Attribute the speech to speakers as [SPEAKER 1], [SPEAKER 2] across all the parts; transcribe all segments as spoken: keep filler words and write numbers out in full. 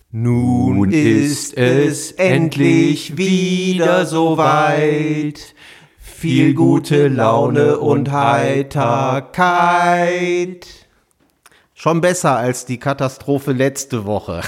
[SPEAKER 1] Nun ist es endlich wieder soweit. Viel gute Laune und Heiterkeit. Schon besser als die Katastrophe letzte Woche.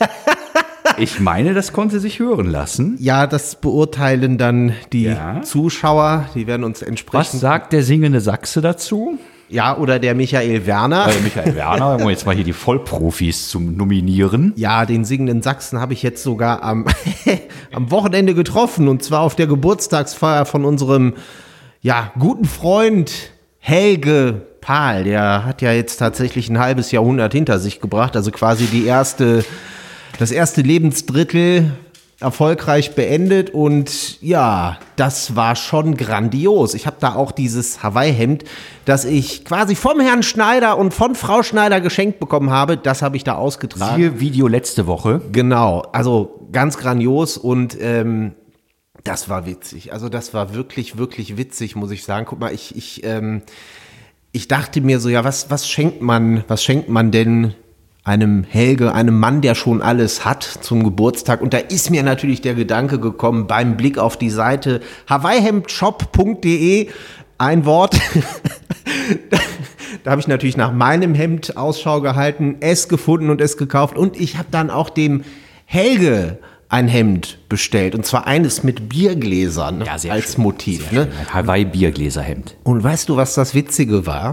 [SPEAKER 2] Ich meine, das konnte sich hören lassen.
[SPEAKER 1] Ja, das beurteilen dann die
[SPEAKER 2] Ja.
[SPEAKER 1] Zuschauer. Die werden uns entsprechend...
[SPEAKER 2] Was sagt der singende Sachse dazu?
[SPEAKER 1] Ja, oder der Michael Werner.
[SPEAKER 2] Äh, Michael Werner, um jetzt mal hier die Vollprofis zu nominieren.
[SPEAKER 1] Ja, den singenden Sachsen habe ich jetzt sogar am, am Wochenende getroffen. Und zwar auf der Geburtstagsfeier von unserem ja, guten Freund Helge Pahl. Der hat ja jetzt tatsächlich ein halbes Jahrhundert hinter sich gebracht. Also quasi die erste, das erste Lebensdrittel erfolgreich beendet. Und ja, das war schon grandios. Ich habe da auch dieses Hawaii-Hemd, das ich quasi vom Herrn Schneider und von Frau Schneider geschenkt bekommen habe. Das habe ich da ausgetragen.
[SPEAKER 2] Hier Video letzte Woche.
[SPEAKER 1] Genau, also ganz grandios und ähm, das war witzig. Also das war wirklich, wirklich witzig, muss ich sagen. Guck mal, ich, ich, ähm, ich dachte mir so, ja, was, was schenkt man, was schenkt man denn einem Helge, einem Mann, der schon alles hat zum Geburtstag? Und da ist mir natürlich der Gedanke gekommen, beim Blick auf die Seite hawaii hemd shop punkt de, ein Wort. Da habe ich natürlich nach meinem Hemd Ausschau gehalten, es gefunden und es gekauft. Und ich habe dann auch dem Helge ein Hemd bestellt. Und zwar eines mit Biergläsern
[SPEAKER 2] Ja, sehr
[SPEAKER 1] als
[SPEAKER 2] schön,
[SPEAKER 1] Motiv.
[SPEAKER 2] Sehr
[SPEAKER 1] Ne?
[SPEAKER 2] schön. Ein Hawaii-Biergläserhemd.
[SPEAKER 1] Und weißt du, was das Witzige war?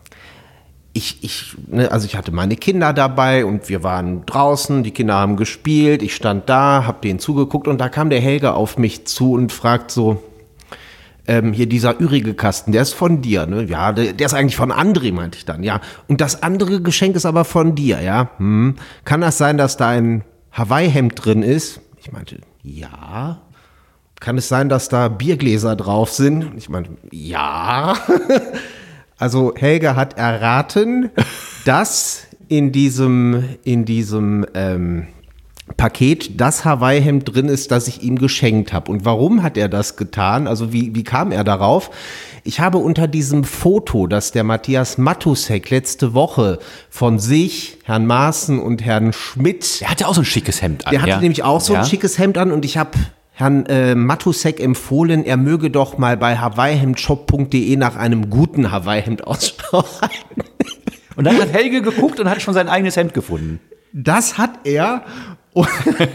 [SPEAKER 1] Ich, ich, ne, also ich hatte meine Kinder dabei und wir waren draußen, die Kinder haben gespielt, ich stand da, hab denen zugeguckt und da kam der Helge auf mich zu und fragt so, ähm, hier dieser übrige Kasten, der ist von dir, ne? Ja, der, der ist eigentlich von André, meinte ich dann, ja. Und das andere Geschenk ist aber von dir, ja. Hm. Kann das sein, dass da ein Hawaii-Hemd drin ist? Ich meinte, ja. Kann es sein, dass da Biergläser drauf sind? Und ich meinte, ja. Also Helge hat erraten, dass in diesem, in diesem ähm, Paket das Hawaii-Hemd drin ist, das ich ihm geschenkt habe. Und warum hat er das getan? Also wie, wie kam er darauf? Ich habe unter diesem Foto, das der Matthias Matusek letzte Woche von sich, Herrn Maaßen und Herrn Schmidt...
[SPEAKER 2] Der hatte auch so ein schickes Hemd an.
[SPEAKER 1] Der hatte
[SPEAKER 2] ja.
[SPEAKER 1] nämlich auch so
[SPEAKER 2] ja.
[SPEAKER 1] ein schickes Hemd an und ich habe Herrn äh, Matusek empfohlen, er möge doch mal bei hawaii hemd shop punkt de nach einem guten Hawaii-Hemd Ausschau halten.
[SPEAKER 2] Und dann hat Helge geguckt und hat schon sein eigenes Hemd gefunden.
[SPEAKER 1] Das hat er und,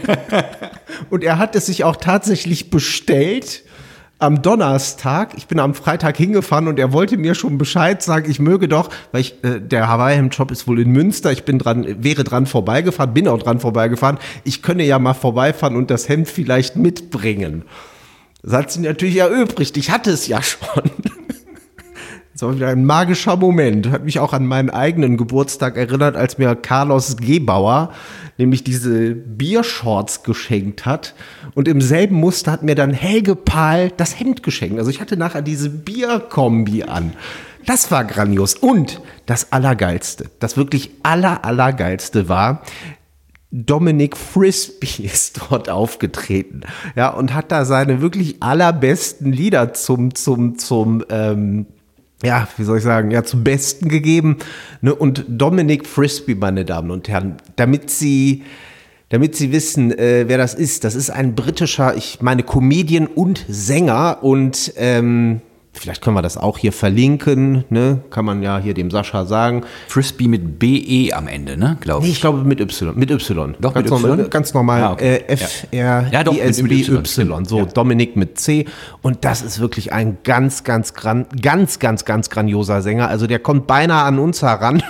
[SPEAKER 1] und er hat es sich auch tatsächlich bestellt am Donnerstag. Ich bin am Freitag hingefahren und er wollte mir schon Bescheid sagen, ich möge doch, weil ich, äh, der Hawaii-Hemd-Shop ist wohl in Münster, ich bin dran, wäre dran vorbeigefahren, bin auch dran vorbeigefahren. Ich könne ja mal vorbeifahren und das Hemd vielleicht mitbringen. Das hat sie natürlich erübrigt, ich hatte es ja schon. Das war wieder ein magischer Moment. Hat mich auch an meinen eigenen Geburtstag erinnert, als mir Carlos Gebauer nämlich diese Biershorts geschenkt hat. Und im selben Muster hat mir dann Helge Pahl das Hemd geschenkt. Also ich hatte nachher diese Bierkombi an. Das war grandios. Und das Allergeilste, das wirklich aller, Allergeilste war, Dominic Frisby ist dort aufgetreten, ja, und hat da seine wirklich allerbesten Lieder zum, zum, zum, ähm, ja, wie soll ich sagen, ja, zum Besten gegeben. Ne? Und Dominic Frisby, meine Damen und Herren, damit Sie, damit Sie wissen, äh, wer das ist, das ist ein britischer, ich meine, Comedian und Sänger und ähm, vielleicht können wir das auch hier verlinken, ne? Kann man ja hier dem Sascha sagen.
[SPEAKER 2] Frisby mit B E am Ende, ne, glaube
[SPEAKER 1] Nee,
[SPEAKER 2] ich.
[SPEAKER 1] ich glaube mit Y, mit Y.
[SPEAKER 2] Doch,
[SPEAKER 1] ganz
[SPEAKER 2] mit
[SPEAKER 1] normal,
[SPEAKER 2] Y?
[SPEAKER 1] Ganz normal,
[SPEAKER 2] Ah, okay.
[SPEAKER 1] äh, F R
[SPEAKER 2] Ja, doch,
[SPEAKER 1] I S
[SPEAKER 2] mit-
[SPEAKER 1] B
[SPEAKER 2] mit Y,
[SPEAKER 1] Y,
[SPEAKER 2] stimmt.
[SPEAKER 1] so
[SPEAKER 2] Ja.
[SPEAKER 1] Dominik mit C. Und das ist wirklich ein ganz, ganz, gran, ganz, ganz, ganz grandioser Sänger. Also der kommt beinahe an uns heran.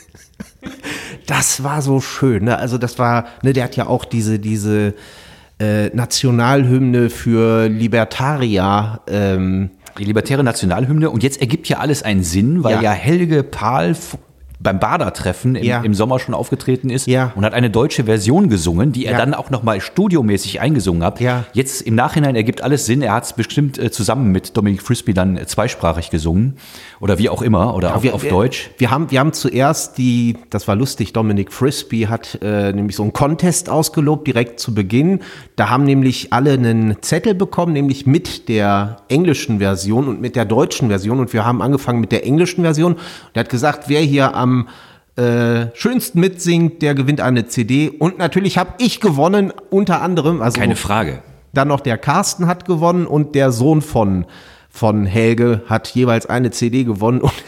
[SPEAKER 1] Das war so schön, ne? Also das war, ne, der hat ja auch diese, diese äh, Nationalhymne für Libertarier, ähm,
[SPEAKER 2] Die libertäre Nationalhymne. Und jetzt ergibt ja alles einen Sinn, weil
[SPEAKER 1] Ja.
[SPEAKER 2] ja, Helge Pahl f- beim Bader-Treffen im,
[SPEAKER 1] Ja.
[SPEAKER 2] im Sommer schon aufgetreten ist
[SPEAKER 1] Ja.
[SPEAKER 2] und hat eine deutsche Version gesungen, die er
[SPEAKER 1] Ja.
[SPEAKER 2] dann auch nochmal studiomäßig eingesungen hat.
[SPEAKER 1] Ja.
[SPEAKER 2] Jetzt im Nachhinein ergibt alles Sinn. Er hat es bestimmt äh, zusammen mit Dominic Frisby dann äh, zweisprachig gesungen oder wie auch immer oder auf,
[SPEAKER 1] wir,
[SPEAKER 2] auf
[SPEAKER 1] wir,
[SPEAKER 2] Deutsch.
[SPEAKER 1] Wir haben, wir haben zuerst die, das war lustig, Dominic Frisby hat äh, nämlich so einen Contest ausgelobt, direkt zu Beginn. Da haben nämlich alle einen Zettel bekommen, nämlich mit der englischen Version und mit der deutschen Version. Und wir haben angefangen mit der englischen Version. Und er hat gesagt, wer hier am äh, schönsten mitsingt, der gewinnt eine C D. Und natürlich habe ich gewonnen, unter anderem. Also
[SPEAKER 2] Keine Frage.
[SPEAKER 1] Dann noch der Carsten hat gewonnen und der Sohn von, von Helge hat jeweils eine C D gewonnen. Und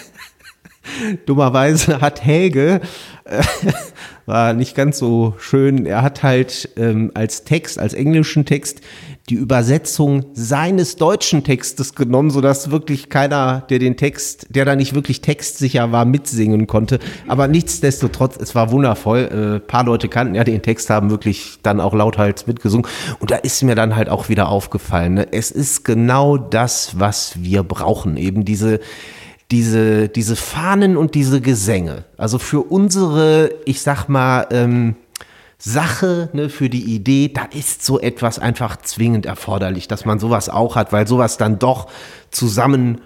[SPEAKER 1] dummerweise hat Helge, äh, war nicht ganz so schön, er hat halt ähm, als Text, als englischen Text, die Übersetzung seines deutschen Textes genommen, sodass wirklich keiner, der den Text, der da nicht wirklich textsicher war, mitsingen konnte. Aber nichtsdestotrotz, es war wundervoll. Ein äh, paar Leute kannten ja den Text, haben wirklich dann auch lauthals mitgesungen. Und da ist mir dann halt auch wieder aufgefallen, ne? Es ist genau das, was wir brauchen. Eben diese diese, diese Fahnen und diese Gesänge. Also für unsere, ich sag mal, ähm, Sache, ne, für die Idee, da ist so etwas einfach zwingend erforderlich, dass man sowas auch hat, weil sowas dann doch zusammenbringt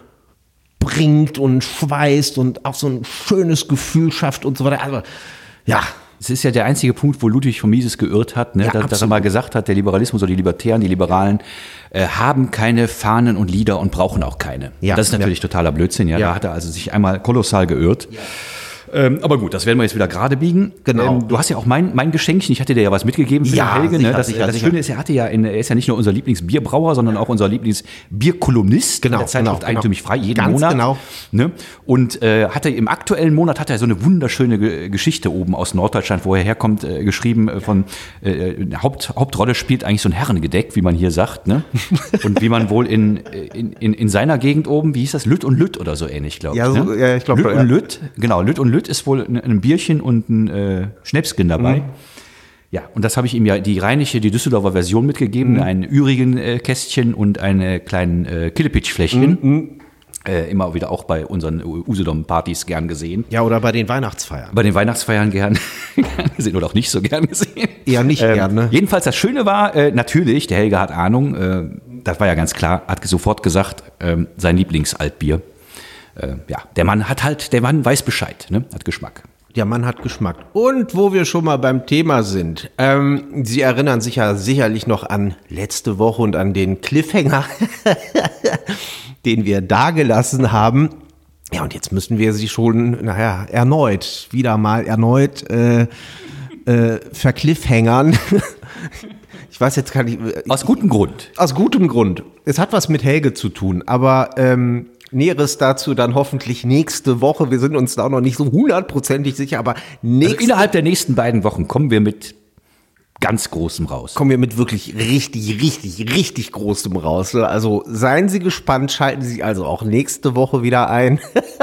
[SPEAKER 1] und schweißt und auch so ein schönes Gefühl schafft und so weiter. Also, ja.
[SPEAKER 2] Es ist ja der einzige Punkt, wo Ludwig von Mises geirrt hat, ne?
[SPEAKER 1] Ja,
[SPEAKER 2] dass, dass er mal gesagt hat, der Liberalismus oder die Libertären, die Liberalen äh, haben keine Fahnen und Lieder und brauchen auch keine.
[SPEAKER 1] Ja,
[SPEAKER 2] das ist natürlich
[SPEAKER 1] ja.
[SPEAKER 2] totaler Blödsinn. Ja?
[SPEAKER 1] Ja.
[SPEAKER 2] Da hat er also sich einmal kolossal geirrt. Ja. Ähm, aber gut, das werden wir jetzt wieder gerade biegen.
[SPEAKER 1] Genau.
[SPEAKER 2] Ähm, du hast ja auch mein, mein Geschenkchen, ich hatte dir ja was mitgegeben für
[SPEAKER 1] Ja,
[SPEAKER 2] den Helge.
[SPEAKER 1] sicher,
[SPEAKER 2] Ne? Das,
[SPEAKER 1] sicher,
[SPEAKER 2] das
[SPEAKER 1] sicher.
[SPEAKER 2] Schöne ist, er hatte ja in, er ist ja nicht nur unser Lieblingsbierbrauer, sondern auch unser Lieblingsbierkolumnist.
[SPEAKER 1] Genau,
[SPEAKER 2] der Zeitschrift
[SPEAKER 1] genau,
[SPEAKER 2] Eigentümlich frei, jeden
[SPEAKER 1] Ganz
[SPEAKER 2] Monat.
[SPEAKER 1] genau.
[SPEAKER 2] Ne? Und äh, hatte im aktuellen Monat hat er so eine wunderschöne Ge- Geschichte oben aus Norddeutschland, wo er herkommt, äh, geschrieben äh, von äh, Haupt, Hauptrolle spielt eigentlich so ein Herrengedeck, wie man hier sagt. Ne? Und wie man wohl in, in, in, in seiner Gegend oben, wie hieß das, Lütt und Lütt oder so ähnlich, glaube ich.
[SPEAKER 1] Ja, so,
[SPEAKER 2] ne?
[SPEAKER 1] ja, ich glaube,
[SPEAKER 2] Lütt
[SPEAKER 1] ja.
[SPEAKER 2] und Lütt, genau, Lütt und Lütt ist wohl ein, ein Bierchen und ein äh, Schnäpskin dabei. Mhm. Ja, und das habe ich ihm ja die rheinische, die Düsseldorfer Version mitgegeben, mhm. ein ürigen äh, Kästchen und eine kleinen äh, Killepitch-Fläschchen. Mhm. Äh, immer wieder auch bei unseren Usedom-Partys gern gesehen.
[SPEAKER 1] Ja, oder bei den Weihnachtsfeiern.
[SPEAKER 2] Bei den Weihnachtsfeiern gern, gern gesehen oder auch nicht so gern gesehen.
[SPEAKER 1] Eher nicht
[SPEAKER 2] ähm,
[SPEAKER 1] gern, ne?
[SPEAKER 2] Jedenfalls das Schöne war, äh, natürlich, der Helge hat Ahnung, äh, das war ja ganz klar, hat sofort gesagt, äh, sein Lieblingsaltbier. Äh, ja, der Mann hat halt, der Mann weiß Bescheid, ne? Hat Geschmack.
[SPEAKER 1] Der Mann hat Geschmack. Und wo wir schon mal beim Thema sind, ähm, Sie erinnern sich ja sicherlich noch an letzte Woche und an den Cliffhanger, den wir dagelassen haben. Ja, und jetzt müssen wir sie schon, naja, erneut, wieder mal erneut äh, äh, vercliffhangern. Ich weiß jetzt gar nicht.
[SPEAKER 2] Aus gutem Grund.
[SPEAKER 1] Aus gutem Grund. Es hat was mit Helge zu tun, aber ähm, Näheres dazu dann hoffentlich nächste Woche. Wir sind uns da auch noch nicht so hundertprozentig sicher, aber nächste
[SPEAKER 2] Also innerhalb der nächsten beiden Wochen kommen wir mit ganz Großem raus.
[SPEAKER 1] kommen wir mit wirklich richtig, richtig, richtig Großem raus. Also seien Sie gespannt, schalten Sie also auch nächste Woche wieder ein.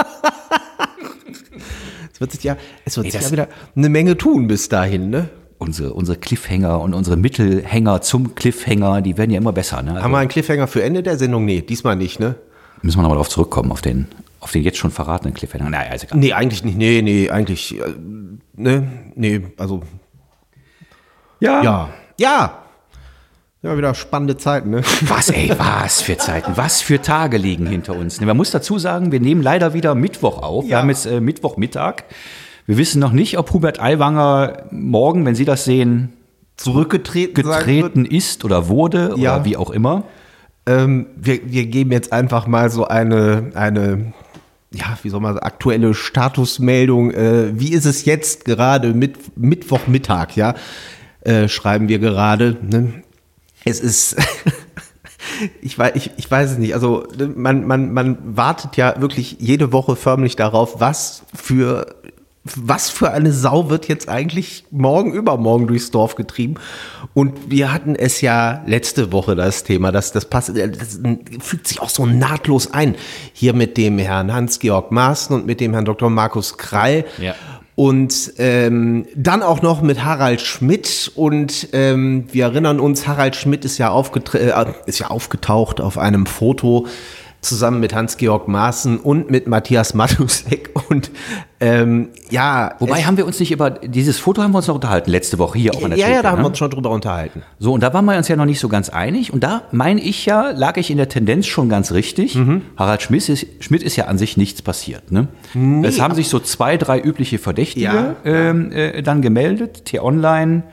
[SPEAKER 1] Es wird sich ja, es wird
[SPEAKER 2] Ey,
[SPEAKER 1] sich
[SPEAKER 2] das-
[SPEAKER 1] ja wieder eine Menge tun bis dahin, ne?
[SPEAKER 2] Unsere, unsere Cliffhanger und unsere Mittelhänger zum Cliffhanger, die werden ja immer besser. Ne? Also
[SPEAKER 1] Haben wir einen Cliffhanger für Ende der Sendung? Nee, diesmal nicht, ne?
[SPEAKER 2] müssen wir nochmal darauf zurückkommen, auf den, auf den jetzt schon verratenen Cliffhanger. Naja, ist egal.
[SPEAKER 1] Nee, eigentlich nicht. Nee, nee, eigentlich, äh, ne? Nee, also, ja. Ja. Ja, wieder spannende Zeiten, ne?
[SPEAKER 2] Was, ey, was für Zeiten, was für Tage liegen hinter uns. Man muss dazu sagen, wir nehmen leider wieder Mittwoch auf. Wir
[SPEAKER 1] Ja.
[SPEAKER 2] haben jetzt äh, Mittwochmittag. Wir wissen noch nicht, ob Hubert Aiwanger morgen, wenn Sie das sehen,
[SPEAKER 1] Zurückgetreten sein wird.
[SPEAKER 2] getreten ist oder wurde
[SPEAKER 1] Ja.
[SPEAKER 2] oder wie auch immer.
[SPEAKER 1] Ähm, wir, wir geben jetzt einfach mal so eine, eine, ja, wie soll man sagen, aktuelle Statusmeldung. Äh, wie ist es jetzt gerade mit Mittwochmittag, ja? Äh, schreiben wir gerade. Ne? Es ist, ich, weiß, ich, ich weiß es nicht. Also man, man, man wartet ja wirklich jede Woche förmlich darauf, was für was für eine Sau wird jetzt eigentlich morgen, übermorgen durchs Dorf getrieben? Und wir hatten es ja letzte Woche das Thema, das, das passt, das fügt sich auch so nahtlos ein. Hier mit dem Herrn Hans-Georg Maaßen und mit dem Herrn Doktor Markus Krall.
[SPEAKER 2] Ja.
[SPEAKER 1] Und ähm, dann auch noch mit Harald Schmidt. Und ähm, wir erinnern uns, Harald Schmidt ist ja, aufgetre- äh, ist ja aufgetaucht auf einem Foto zusammen mit Hans-Georg Maaßen und mit Matthias Matusek. Und ähm, ja.
[SPEAKER 2] Wobei
[SPEAKER 1] es,
[SPEAKER 2] haben wir uns nicht über dieses Foto haben wir uns noch unterhalten letzte Woche hier auch an der
[SPEAKER 1] Ja,
[SPEAKER 2] Theke,
[SPEAKER 1] ja, da haben
[SPEAKER 2] ne?
[SPEAKER 1] wir uns schon drüber unterhalten.
[SPEAKER 2] So, und da waren wir uns ja noch nicht so ganz einig. Und da meine ich ja, lag ich in der Tendenz schon ganz richtig.
[SPEAKER 1] Mhm.
[SPEAKER 2] Harald Schmidt ist, Schmidt ist ja an sich nichts passiert. Ne? Es haben sich so zwei, drei übliche Verdächtige
[SPEAKER 1] Ja.
[SPEAKER 2] ähm, äh, dann gemeldet. T-Online,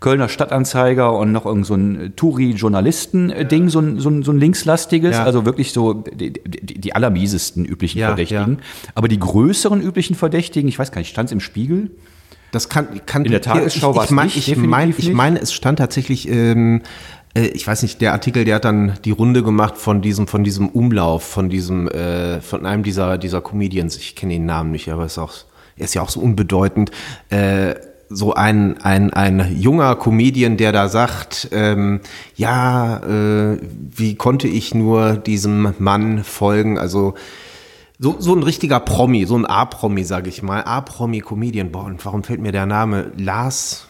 [SPEAKER 2] Kölner Stadtanzeiger und noch irgend so ein Touri-Journalisten-Ding, so ein, so ein, so ein linkslastiges,
[SPEAKER 1] Ja.
[SPEAKER 2] also wirklich so die, die, die allermiesesten üblichen
[SPEAKER 1] Ja,
[SPEAKER 2] Verdächtigen. Aber die größeren üblichen Verdächtigen, ich weiß gar nicht, stand es im Spiegel?
[SPEAKER 1] Das kann, kann
[SPEAKER 2] In der Tagesschau
[SPEAKER 1] ich,
[SPEAKER 2] war's
[SPEAKER 1] ich mein,
[SPEAKER 2] nicht,
[SPEAKER 1] ich
[SPEAKER 2] definitiv
[SPEAKER 1] meine, ich
[SPEAKER 2] nicht.
[SPEAKER 1] meine, es stand tatsächlich, ähm, äh, ich weiß nicht, der Artikel, der hat dann die Runde gemacht von diesem, von diesem Umlauf, von diesem, äh, von einem dieser, dieser Comedians. Ich kenne den Namen nicht, aber ist auch, er ist ja auch so unbedeutend. Äh, so ein, ein, ein junger Comedian, der da sagt, ähm, ja, äh, wie konnte ich nur diesem Mann folgen? Also so, so ein richtiger Promi, so ein A-Promi, sage ich mal. A-Promi-Comedian. Boah, und warum fällt mir der Name? Lars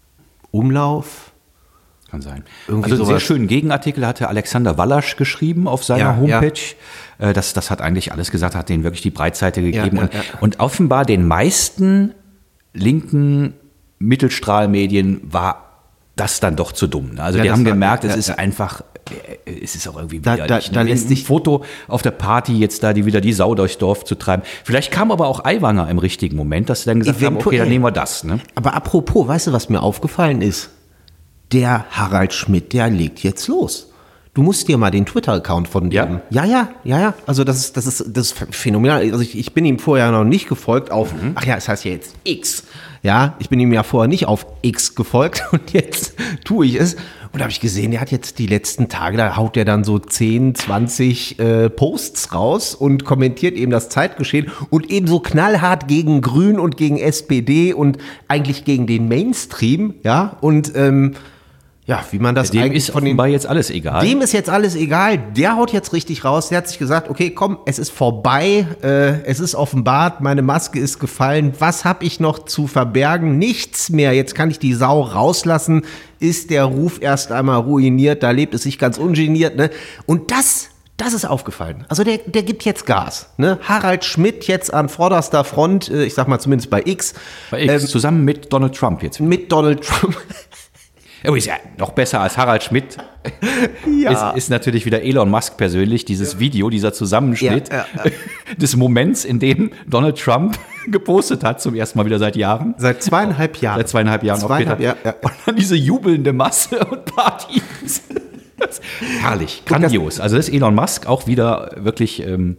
[SPEAKER 1] Umlauf?
[SPEAKER 2] Kann sein.
[SPEAKER 1] Irgendwie
[SPEAKER 2] also einen sehr
[SPEAKER 1] sowas.
[SPEAKER 2] schönen Gegenartikel hatte Alexander Wallasch geschrieben auf seiner
[SPEAKER 1] Ja,
[SPEAKER 2] Homepage. Ja. Das, das hat eigentlich alles gesagt, hat denen wirklich die Breitseite gegeben.
[SPEAKER 1] Ja,
[SPEAKER 2] und,
[SPEAKER 1] ja, ja.
[SPEAKER 2] und offenbar den meisten linken Mittelstrahlmedien war das dann doch zu dumm. Also
[SPEAKER 1] Ja,
[SPEAKER 2] die
[SPEAKER 1] das
[SPEAKER 2] haben
[SPEAKER 1] war-
[SPEAKER 2] gemerkt,
[SPEAKER 1] ja,
[SPEAKER 2] es ist
[SPEAKER 1] ja.
[SPEAKER 2] einfach, äh, es ist auch irgendwie
[SPEAKER 1] Da- da-
[SPEAKER 2] widerlich.
[SPEAKER 1] da
[SPEAKER 2] ne?
[SPEAKER 1] lässt
[SPEAKER 2] Ein
[SPEAKER 1] sich-
[SPEAKER 2] Foto auf der Party jetzt da, die wieder die Sau durchs Dorf zu treiben. Vielleicht kam aber auch Aiwanger im richtigen Moment, dass sie dann gesagt haben, okay,
[SPEAKER 1] Eventuell.
[SPEAKER 2] dann nehmen wir das. Ne?
[SPEAKER 1] Aber apropos, weißt du, was mir aufgefallen ist? Der Harald Schmidt, der legt jetzt los. Du musst dir mal den Twitter-Account von
[SPEAKER 2] Ja?
[SPEAKER 1] dem. Ja, ja, ja, ja. Also das ist, das ist, das ist phänomenal. Also ich, ich bin ihm vorher noch nicht gefolgt auf,
[SPEAKER 2] Mhm.
[SPEAKER 1] ach ja, es heißt ja jetzt X. Ja, ich bin ihm ja vorher nicht auf X gefolgt und jetzt tue ich es. Und da habe ich gesehen, der hat jetzt die letzten Tage, da haut der dann so zehn, zwanzig äh, Posts raus und kommentiert eben das Zeitgeschehen und eben so knallhart gegen Grün und gegen S P D und eigentlich gegen den Mainstream, ja, und ähm, ja, wie man das
[SPEAKER 2] Dem
[SPEAKER 1] eigentlich
[SPEAKER 2] ist
[SPEAKER 1] von den
[SPEAKER 2] offenbar jetzt alles egal.
[SPEAKER 1] dem ist jetzt alles egal, der haut jetzt richtig raus, der hat sich gesagt, okay, komm, es ist vorbei, äh, es ist offenbart, meine Maske ist gefallen, was habe ich noch zu verbergen? Nichts mehr, jetzt kann ich die Sau rauslassen, ist der Ruf erst einmal ruiniert, da lebt es sich ganz ungeniert, ne? Und das, das ist aufgefallen. Also der, der gibt jetzt Gas, ne? Harald Schmidt jetzt an vorderster Front, äh, ich sag mal zumindest bei X,
[SPEAKER 2] Bei X, zusammen mit Donald Trump jetzt.
[SPEAKER 1] mit Donald Trump.
[SPEAKER 2] Oh, ist ja noch besser als Harald Schmidt.
[SPEAKER 1] Ja.
[SPEAKER 2] Ist, ist natürlich wieder Elon Musk persönlich, dieses Video, dieser Zusammenschnitt
[SPEAKER 1] Ja, ja,
[SPEAKER 2] des Moments, in dem Donald Trump gepostet hat, zum ersten Mal wieder seit Jahren.
[SPEAKER 1] Seit zweieinhalb Jahren.
[SPEAKER 2] Seit zweieinhalb Jahren
[SPEAKER 1] Zweieinhalb,
[SPEAKER 2] auf Twitter.
[SPEAKER 1] ja, ja.
[SPEAKER 2] Und dann diese jubelnde Masse und Partys. Das, herrlich, grandios. Also das ist Elon Musk auch wieder wirklich, ähm,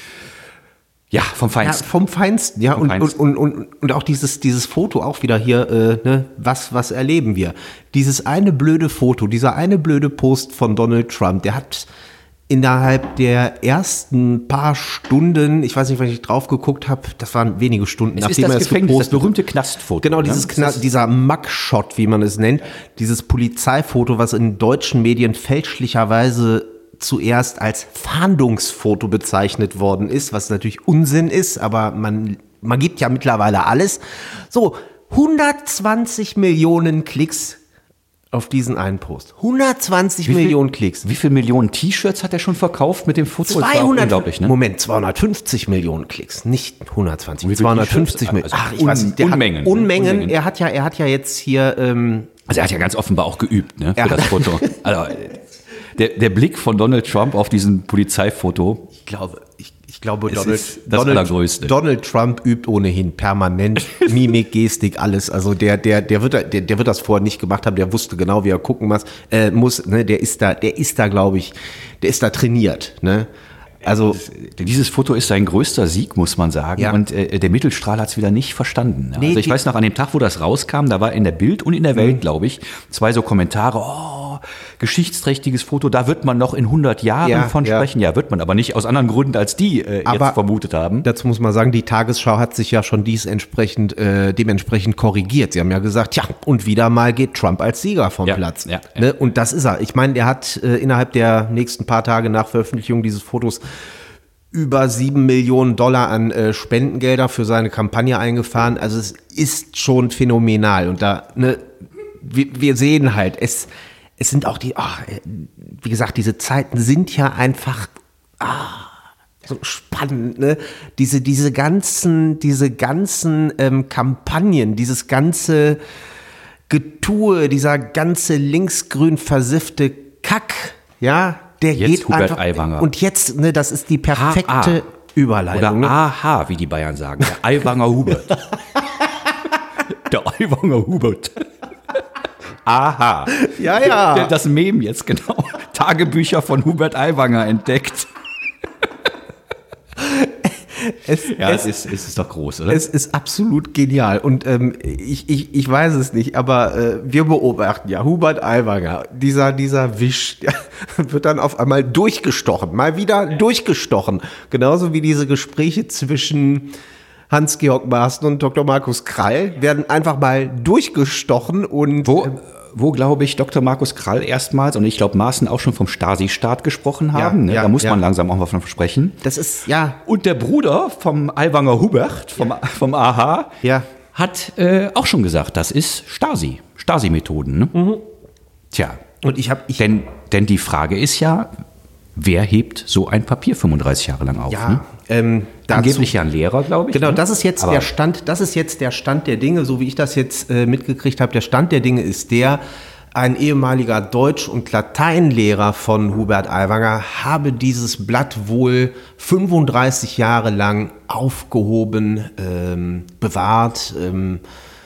[SPEAKER 2] ja, vom
[SPEAKER 1] Ja,
[SPEAKER 2] Feinsten.
[SPEAKER 1] vom Feinsten, ja.
[SPEAKER 2] Vom
[SPEAKER 1] Und,
[SPEAKER 2] Feinsten.
[SPEAKER 1] Und, und, und, und auch dieses, dieses Foto auch wieder hier, äh, ne, was, was erleben wir? Dieses eine blöde Foto, dieser eine blöde Post von Donald Trump, der hat innerhalb der ersten paar Stunden, ich weiß nicht, wann ich drauf geguckt habe, das waren wenige Stunden,
[SPEAKER 2] Es ist das Gefängnis, das berühmte Knastfoto.
[SPEAKER 1] Genau,
[SPEAKER 2] ne?
[SPEAKER 1] dieses
[SPEAKER 2] Das
[SPEAKER 1] Kna
[SPEAKER 2] ist-
[SPEAKER 1] dieser Mugshot, wie man es nennt, dieses Polizeifoto, was in deutschen Medien fälschlicherweise zuerst als Fahndungsfoto bezeichnet worden ist, was natürlich Unsinn ist, aber man, man gibt ja mittlerweile alles. So, hundertzwanzig Millionen Klicks auf diesen einen Post. hundertzwanzig
[SPEAKER 2] Wie viel-
[SPEAKER 1] Millionen Klicks.
[SPEAKER 2] Wie viele Millionen T-Shirts hat er schon verkauft mit dem Foto? Das war auch
[SPEAKER 1] zweihundert,
[SPEAKER 2] unglaublich, ne?
[SPEAKER 1] Moment, zweihundertfünfzig Millionen Klicks, nicht hundertzwanzig,
[SPEAKER 2] Wie viel
[SPEAKER 1] zweihundertfünfzig
[SPEAKER 2] T-Shirts?
[SPEAKER 1] Millionen.
[SPEAKER 2] Also
[SPEAKER 1] Ach, ich weiß nicht, der
[SPEAKER 2] Unmengen,
[SPEAKER 1] hat
[SPEAKER 2] ne?
[SPEAKER 1] Unmengen.
[SPEAKER 2] Unmengen.
[SPEAKER 1] Er hat ja, er hat ja jetzt hier, ähm,
[SPEAKER 2] Also er hat ja ganz offenbar auch geübt, ne, für
[SPEAKER 1] Ja.
[SPEAKER 2] das Foto. Also der, der Blick von Donald Trump auf diesen Polizeifoto,
[SPEAKER 1] ich glaube, ich, ich glaube,
[SPEAKER 2] Es
[SPEAKER 1] Donald,
[SPEAKER 2] ist das
[SPEAKER 1] Donald,
[SPEAKER 2] Allergrößte.
[SPEAKER 1] Donald Trump übt ohnehin permanent Mimik, Gestik, alles. Also der, der, der wird, der, der wird das vorher nicht gemacht haben. Der wusste genau, wie er gucken muss. Äh, muss ne? Der ist da, der ist da, glaube ich, der ist da trainiert. Ne? Also
[SPEAKER 2] dieses Foto ist sein größter Sieg, muss man sagen.
[SPEAKER 1] Ja.
[SPEAKER 2] Und äh, der Mittelstrahl hat es wieder nicht verstanden.
[SPEAKER 1] Nee,
[SPEAKER 2] also ich
[SPEAKER 1] die-
[SPEAKER 2] weiß noch, an dem Tag, wo das rauskam, da war in der Bild und in der Welt, glaube ich, zwei so Kommentare, oh, geschichtsträchtiges Foto, da wird man noch in hundert Jahren
[SPEAKER 1] Ja,
[SPEAKER 2] von
[SPEAKER 1] ja.
[SPEAKER 2] sprechen. Ja, wird man, aber nicht aus anderen Gründen, als die äh,
[SPEAKER 1] Aber-
[SPEAKER 2] jetzt vermutet haben.
[SPEAKER 1] dazu muss man sagen, die Tagesschau hat sich ja schon dies entsprechend, äh, dementsprechend korrigiert. Sie haben ja gesagt, ja, und wieder mal geht Trump als Sieger vom
[SPEAKER 2] Ja,
[SPEAKER 1] Platz.
[SPEAKER 2] ja, ja.
[SPEAKER 1] Ne? Und das ist er. Ich meine, er hat äh, innerhalb der nächsten paar Tage nach Veröffentlichung dieses Fotos über sieben Millionen Dollar an äh, Spendengelder für seine Kampagne eingefahren. Also es ist schon phänomenal. Und da, ne, wir, wir sehen halt, es, es sind auch die, ach, äh, wie gesagt, diese Zeiten sind ja einfach so spannend, ne? Diese, diese ganzen, diese ganzen ähm, Kampagnen, dieses ganze Getue, dieser ganze linksgrün versiffte Kack, ja, der
[SPEAKER 2] Jetzt
[SPEAKER 1] geht
[SPEAKER 2] Hubert
[SPEAKER 1] einfach.
[SPEAKER 2] Aiwanger.
[SPEAKER 1] Und jetzt, ne, das ist die perfekte
[SPEAKER 2] H A.
[SPEAKER 1] Überleitung.
[SPEAKER 2] Oder
[SPEAKER 1] ne?
[SPEAKER 2] Aha, wie die Bayern sagen. Der Aiwanger Hubert. Der Aiwanger Hubert. Aha.
[SPEAKER 1] Ja, ja.
[SPEAKER 2] Das Mem jetzt, genau. Tagebücher von Hubert Aiwanger entdeckt.
[SPEAKER 1] Es,
[SPEAKER 2] Ja,
[SPEAKER 1] es,
[SPEAKER 2] es, ist, es ist doch groß, oder?
[SPEAKER 1] es ist absolut genial. Und ähm, ich, ich, ich weiß es nicht, aber äh, wir beobachten ja Hubert Aiwanger, dieser, dieser Wisch, der wird dann auf einmal durchgestochen, mal wieder durchgestochen. Genauso wie diese Gespräche zwischen Hans-Georg Maaßen und Doktor Markus Krall werden einfach mal durchgestochen und
[SPEAKER 2] Wo, wo glaube ich, Doktor Markus Krall erstmals und ich glaube Maaßen auch schon vom Stasi-Staat gesprochen haben.
[SPEAKER 1] Ja,
[SPEAKER 2] ne?
[SPEAKER 1] ja,
[SPEAKER 2] Da muss
[SPEAKER 1] ja.
[SPEAKER 2] man langsam auch mal von sprechen.
[SPEAKER 1] das ist, ja,
[SPEAKER 2] Und der Bruder vom Aiwanger Hubert, vom, vom A H,
[SPEAKER 1] ja.
[SPEAKER 2] hat äh, auch schon gesagt, das ist Stasi, Stasi-Methoden. Ne?
[SPEAKER 1] Mhm.
[SPEAKER 2] Tja,
[SPEAKER 1] Und ich habe, ich,
[SPEAKER 2] denn, denn die Frage ist ja, wer hebt so ein Papier fünfunddreißig Jahre lang auf?
[SPEAKER 1] ja,
[SPEAKER 2] Ne?
[SPEAKER 1] ähm, dazu-
[SPEAKER 2] Angeblich ja ein Lehrer, glaube ich.
[SPEAKER 1] Genau,
[SPEAKER 2] ne?
[SPEAKER 1] das ist jetzt
[SPEAKER 2] Aber
[SPEAKER 1] der Stand, das ist jetzt der Stand der Dinge, so wie ich das jetzt äh, mitgekriegt habe. Der Stand der Dinge ist der, ein ehemaliger Deutsch- und Lateinlehrer von Hubert Aiwanger habe dieses Blatt wohl fünfunddreißig Jahre lang aufgehoben, ähm, bewahrt, ähm,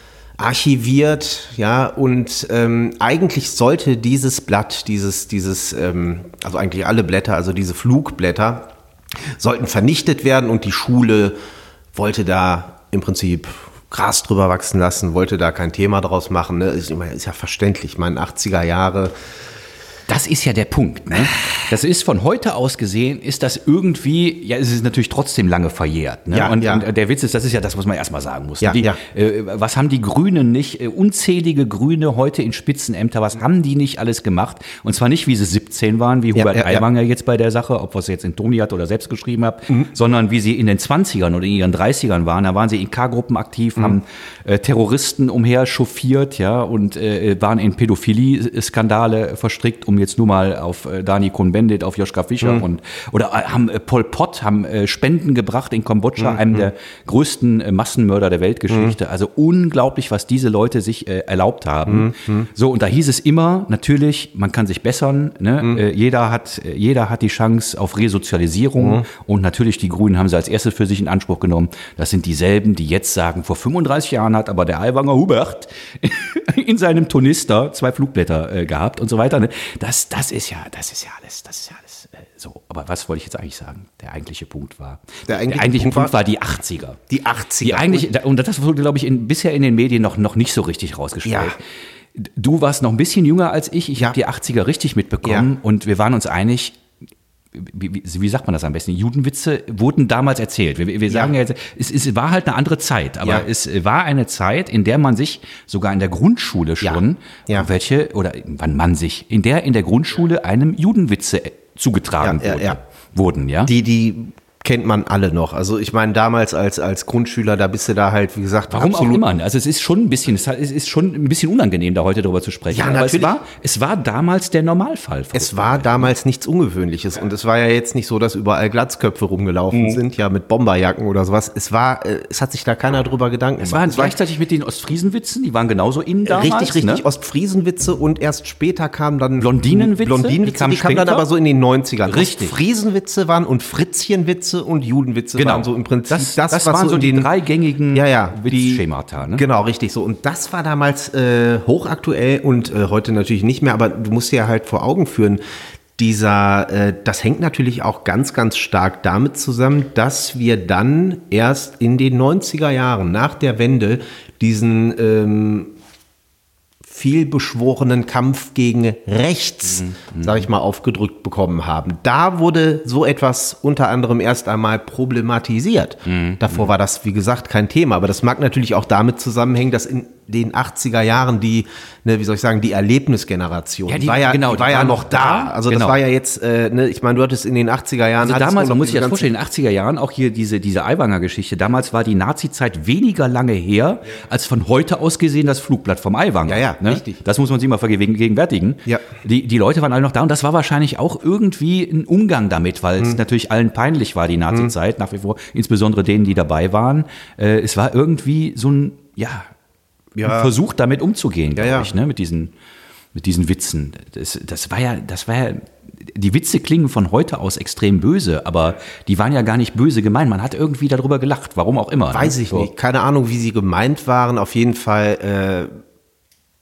[SPEAKER 1] archiviert, ja, und ähm, eigentlich sollte dieses Blatt, dieses, dieses, ähm, also eigentlich alle Blätter, also diese Flugblätter, sollten vernichtet werden und die Schule wollte da im Prinzip Gras drüber wachsen lassen, wollte da kein Thema draus machen. Ne? Ist, immer- ist ja verständlich, ich meine achtziger Jahre.
[SPEAKER 2] das ist ja der Punkt. Ne? Das ist von heute aus gesehen, ist das irgendwie, ja, es ist natürlich trotzdem lange verjährt. Ne?
[SPEAKER 1] Ja,
[SPEAKER 2] und,
[SPEAKER 1] ja.
[SPEAKER 2] und der Witz ist, das ist ja das, was man erstmal sagen muss.
[SPEAKER 1] Ja,
[SPEAKER 2] die,
[SPEAKER 1] ja.
[SPEAKER 2] Äh, was haben die Grünen nicht, äh, unzählige Grüne heute in Spitzenämter, was haben die nicht alles gemacht? Und zwar nicht, wie sie siebzehn waren, wie Hubert
[SPEAKER 1] ja, ja.
[SPEAKER 2] Aiwanger jetzt bei der Sache, ob was jetzt in Toni hat oder selbst geschrieben hat,
[SPEAKER 1] Mhm.
[SPEAKER 2] sondern wie sie in den zwanzigern oder in ihren dreißigern waren. Da waren sie in K-Gruppen aktiv,
[SPEAKER 1] Mhm.
[SPEAKER 2] haben äh, Terroristen umher chauffiert, ja, und äh, waren in Pädophilie-Skandale verstrickt, um jetzt nur mal auf äh, Dani Cohn-Bendit, auf Joschka Fischer
[SPEAKER 1] Mhm.
[SPEAKER 2] und oder äh, haben äh, Pol Pot, haben äh, Spenden gebracht in Kambodscha,
[SPEAKER 1] Mhm.
[SPEAKER 2] einem der größten äh, Massenmörder der Weltgeschichte. Also unglaublich, was diese Leute sich äh, erlaubt haben.
[SPEAKER 1] Mhm.
[SPEAKER 2] So, und da hieß es immer, natürlich, man kann sich bessern, ne?
[SPEAKER 1] Mhm.
[SPEAKER 2] Äh, jeder hat, äh, jeder hat die Chance auf Resozialisierung
[SPEAKER 1] Mhm.
[SPEAKER 2] und natürlich die Grünen haben sie als erstes für sich in Anspruch genommen. Das sind dieselben, die jetzt sagen, vor fünfunddreißig Jahren hat aber der Aiwanger Hubert in seinem Tornister zwei Flugblätter äh, gehabt und so weiter. Ne? Das, das ist ja, das ist ja alles, das ist ja alles äh, so. Aber was wollte ich jetzt eigentlich sagen? Der eigentliche Punkt war,
[SPEAKER 1] Der eigentliche Punkt
[SPEAKER 2] Punkt
[SPEAKER 1] war-
[SPEAKER 2] war die achtziger.
[SPEAKER 1] Die achtziger.
[SPEAKER 2] Die eigentlich, und das wurde, glaube ich, in, bisher in den Medien noch, noch nicht so richtig rausgestellt.
[SPEAKER 1] Ja.
[SPEAKER 2] Du warst noch ein bisschen jünger als ich. Ich
[SPEAKER 1] Ja.
[SPEAKER 2] habe die achtziger richtig mitbekommen
[SPEAKER 1] Ja.
[SPEAKER 2] und wir waren uns einig, wie, wie, wie sagt man das am besten? Judenwitze wurden damals erzählt. Wir, wir sagen ja,
[SPEAKER 1] Ja.
[SPEAKER 2] jetzt, es, es war halt eine andere Zeit, aber
[SPEAKER 1] Ja.
[SPEAKER 2] es war eine Zeit, in der man sich sogar in der Grundschule schon,
[SPEAKER 1] Ja. Ja.
[SPEAKER 2] welche, oder wann man sich, in der in der Grundschule einem Judenwitze zugetragen
[SPEAKER 1] Ja, ja,
[SPEAKER 2] wurde,
[SPEAKER 1] ja.
[SPEAKER 2] wurden, ja?
[SPEAKER 1] Die, die kennt man alle noch. Also ich meine, damals als, als Grundschüler, da bist du da halt, wie gesagt,
[SPEAKER 2] Warum
[SPEAKER 1] absolut.
[SPEAKER 2] auch immer. Also es ist schon ein bisschen, es ist schon ein bisschen unangenehm, da heute darüber zu sprechen.
[SPEAKER 1] Ja,
[SPEAKER 2] Aber es
[SPEAKER 1] natürlich.
[SPEAKER 2] war, es war damals der Normalfall.
[SPEAKER 1] Es war damals nichts Ungewöhnliches und es war ja jetzt nicht so, dass überall Glatzköpfe rumgelaufen
[SPEAKER 2] Mhm.
[SPEAKER 1] sind, ja mit Bomberjacken oder sowas. Es war, äh, es hat sich da keiner drüber Gedanken
[SPEAKER 2] Es war
[SPEAKER 1] gemacht.
[SPEAKER 2] gleichzeitig mit den Ostfriesenwitzen, die waren genauso in damals.
[SPEAKER 1] Richtig, richtig,
[SPEAKER 2] Ne?
[SPEAKER 1] Ostfriesenwitze und erst später kamen dann
[SPEAKER 2] Blondinenwitze?
[SPEAKER 1] Blondinenwitze,
[SPEAKER 2] Die kamen
[SPEAKER 1] die kamen dann
[SPEAKER 2] später?
[SPEAKER 1] aber so in den neunzigern.
[SPEAKER 2] Richtig.
[SPEAKER 1] Ostfriesenwitze waren und Fritzchenwitze und Judenwitze waren so im Prinzip
[SPEAKER 2] Das, das,
[SPEAKER 1] was
[SPEAKER 2] waren so
[SPEAKER 1] in
[SPEAKER 2] die
[SPEAKER 1] den
[SPEAKER 2] drei gängigen
[SPEAKER 1] Ja, ja, die-
[SPEAKER 2] Witzschemata. Ne?
[SPEAKER 1] Genau, richtig so. Und das war damals äh, hochaktuell und äh, heute natürlich nicht mehr, aber du musst dir halt vor Augen führen, dieser, äh, das hängt natürlich auch ganz, ganz stark damit zusammen, dass wir dann erst in den neunziger Jahren nach der Wende diesen ähm, vielbeschworenen Kampf gegen rechts, sage ich mal, aufgedrückt bekommen haben. Da wurde so etwas unter anderem erst einmal problematisiert. Davor war das, wie gesagt, kein Thema. Aber das mag natürlich auch damit zusammenhängen, dass in den achtziger Jahren die, ne, wie soll ich sagen, die Erlebnisgeneration,
[SPEAKER 2] Ja, die-
[SPEAKER 1] die war ja,
[SPEAKER 2] genau,
[SPEAKER 1] die
[SPEAKER 2] die
[SPEAKER 1] war ja
[SPEAKER 2] waren
[SPEAKER 1] noch da.
[SPEAKER 2] da,
[SPEAKER 1] Also
[SPEAKER 2] genau.
[SPEAKER 1] das war ja jetzt, äh, ne, ich meine, du hattest in den achtziger Jahren...
[SPEAKER 2] Also
[SPEAKER 1] hattest
[SPEAKER 2] damals,
[SPEAKER 1] du
[SPEAKER 2] man
[SPEAKER 1] noch
[SPEAKER 2] muss sich
[SPEAKER 1] diese
[SPEAKER 2] das
[SPEAKER 1] ganzen-
[SPEAKER 2] vorstellen, in den achtziger Jahren auch hier diese, diese Aiwanger-Geschichte. Damals war die Nazi-Zeit weniger lange her, als von heute aus gesehen das Flugblatt vom Aiwanger.
[SPEAKER 1] Ja, ja,
[SPEAKER 2] ne?
[SPEAKER 1] richtig.
[SPEAKER 2] Das muss man sich mal vergegenwärtigen.
[SPEAKER 1] Ja.
[SPEAKER 2] Die, die Leute waren alle noch da und das war wahrscheinlich auch irgendwie ein Umgang damit, weil
[SPEAKER 1] Hm.
[SPEAKER 2] es natürlich allen peinlich war, die Nazi-Zeit, nach wie vor, insbesondere denen, die dabei waren. Äh, es war irgendwie so ein, ja,
[SPEAKER 1] Ja.
[SPEAKER 2] ein Versuch, damit umzugehen, glaube
[SPEAKER 1] ja.
[SPEAKER 2] ich, ne? mit diesen, mit diesen Witzen. Das, das war ja, das war ja, die Witze klingen von heute aus extrem böse, aber die waren ja gar nicht böse gemeint. Man hat irgendwie darüber gelacht, warum auch immer.
[SPEAKER 1] Weiß
[SPEAKER 2] ne?
[SPEAKER 1] ich
[SPEAKER 2] So.
[SPEAKER 1] nicht. Keine Ahnung, wie sie gemeint waren. Auf jeden Fall, äh,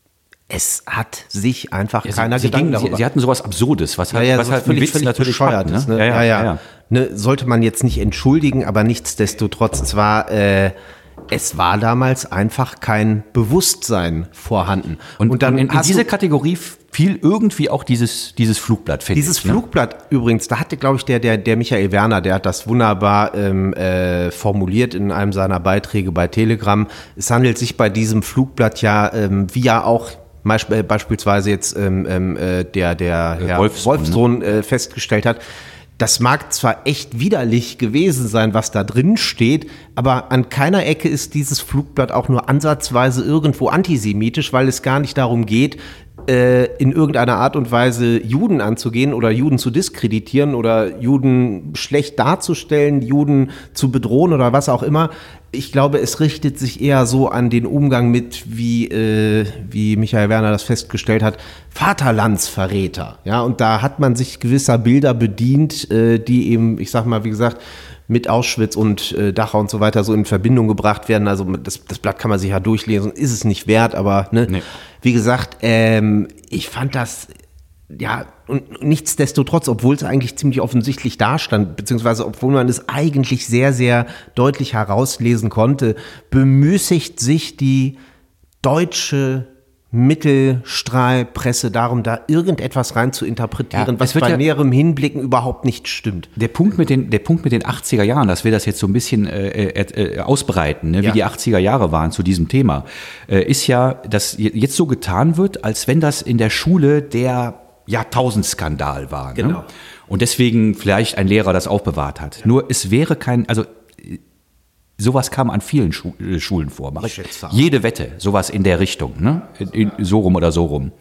[SPEAKER 1] es hat sich einfach
[SPEAKER 2] Ja,
[SPEAKER 1] keiner
[SPEAKER 2] sie,
[SPEAKER 1] Gedanken
[SPEAKER 2] sie,
[SPEAKER 1] darüber.
[SPEAKER 2] sie, sie hatten sowas Absurdes, was halt,
[SPEAKER 1] Ja, ja,
[SPEAKER 2] was
[SPEAKER 1] so
[SPEAKER 2] halt
[SPEAKER 1] völlig,
[SPEAKER 2] ein Witz
[SPEAKER 1] völlig
[SPEAKER 2] natürlich
[SPEAKER 1] bescheuert
[SPEAKER 2] hat,
[SPEAKER 1] ist.
[SPEAKER 2] ne?
[SPEAKER 1] Ne?
[SPEAKER 2] Ja, ja, ja, ja.
[SPEAKER 1] Ne, sollte man jetzt nicht entschuldigen, aber nichtsdestotrotz, es war, äh, es war damals einfach kein Bewusstsein vorhanden.
[SPEAKER 2] Und,
[SPEAKER 1] Und dann
[SPEAKER 2] in, in
[SPEAKER 1] hast
[SPEAKER 2] diese
[SPEAKER 1] du,
[SPEAKER 2] Kategorie fiel irgendwie auch dieses, dieses Flugblatt, finde
[SPEAKER 1] Dieses
[SPEAKER 2] ich. Ne?
[SPEAKER 1] Flugblatt übrigens, da hatte, glaube ich, der, der, der Michael Werner, der hat das wunderbar ähm, äh, formuliert in einem seiner Beiträge bei Telegram. Es handelt sich bei diesem Flugblatt ja, ähm, wie ja auch beisp- beispielsweise jetzt ähm, ähm, äh, der, der Herr
[SPEAKER 2] Wolfsohn,
[SPEAKER 1] Wolfsohn äh, festgestellt hat, das mag zwar echt widerlich gewesen sein, was da drin steht, aber an keiner Ecke ist dieses Flugblatt auch nur ansatzweise irgendwo antisemitisch, weil es gar nicht darum geht, äh, in irgendeiner Art und Weise Juden anzugehen oder Juden zu diskreditieren oder Juden schlecht darzustellen, Juden zu bedrohen oder was auch immer. Ich glaube, es richtet sich eher so an den Umgang mit, wie, äh, wie Michael Werner das festgestellt hat, Vaterlandsverräter. Ja, und da hat man sich gewisser Bilder bedient, äh, die eben, ich sag mal, wie gesagt, mit Auschwitz und äh, Dachau und so weiter so in Verbindung gebracht werden. Also das, das Blatt kann man sich ja durchlesen, ist es nicht wert, aber ne,
[SPEAKER 2] Nee.
[SPEAKER 1] wie gesagt, ähm, ich fand das, ja, und nichtsdestotrotz, obwohl es eigentlich ziemlich offensichtlich dastand, beziehungsweise obwohl man es eigentlich sehr, sehr deutlich herauslesen konnte, bemüßigt sich die deutsche Mittelstrahlpresse darum, da irgendetwas rein zu interpretieren,
[SPEAKER 2] Ja,
[SPEAKER 1] was
[SPEAKER 2] es wird
[SPEAKER 1] bei
[SPEAKER 2] ja-
[SPEAKER 1] näherem Hinblicken überhaupt nicht stimmt.
[SPEAKER 2] Der Punkt mit den, der Punkt mit den achtziger Jahren, dass wir das jetzt so ein bisschen äh, äh, äh, ausbreiten, ne, wie
[SPEAKER 1] Ja.
[SPEAKER 2] die achtziger Jahre waren zu diesem Thema, äh, ist ja, dass jetzt so getan wird, als wenn das in der Schule der Jahrtausendskandal war.
[SPEAKER 1] Genau.
[SPEAKER 2] Ne? Und deswegen vielleicht ein Lehrer das aufbewahrt hat. Nur es wäre kein, also äh, sowas kam an vielen Schu äh, Schulen vor. Mach
[SPEAKER 1] Ich
[SPEAKER 2] ich
[SPEAKER 1] schätze auch.
[SPEAKER 2] jede Wette, sowas in der Richtung, ne? In, in, so rum oder so rum.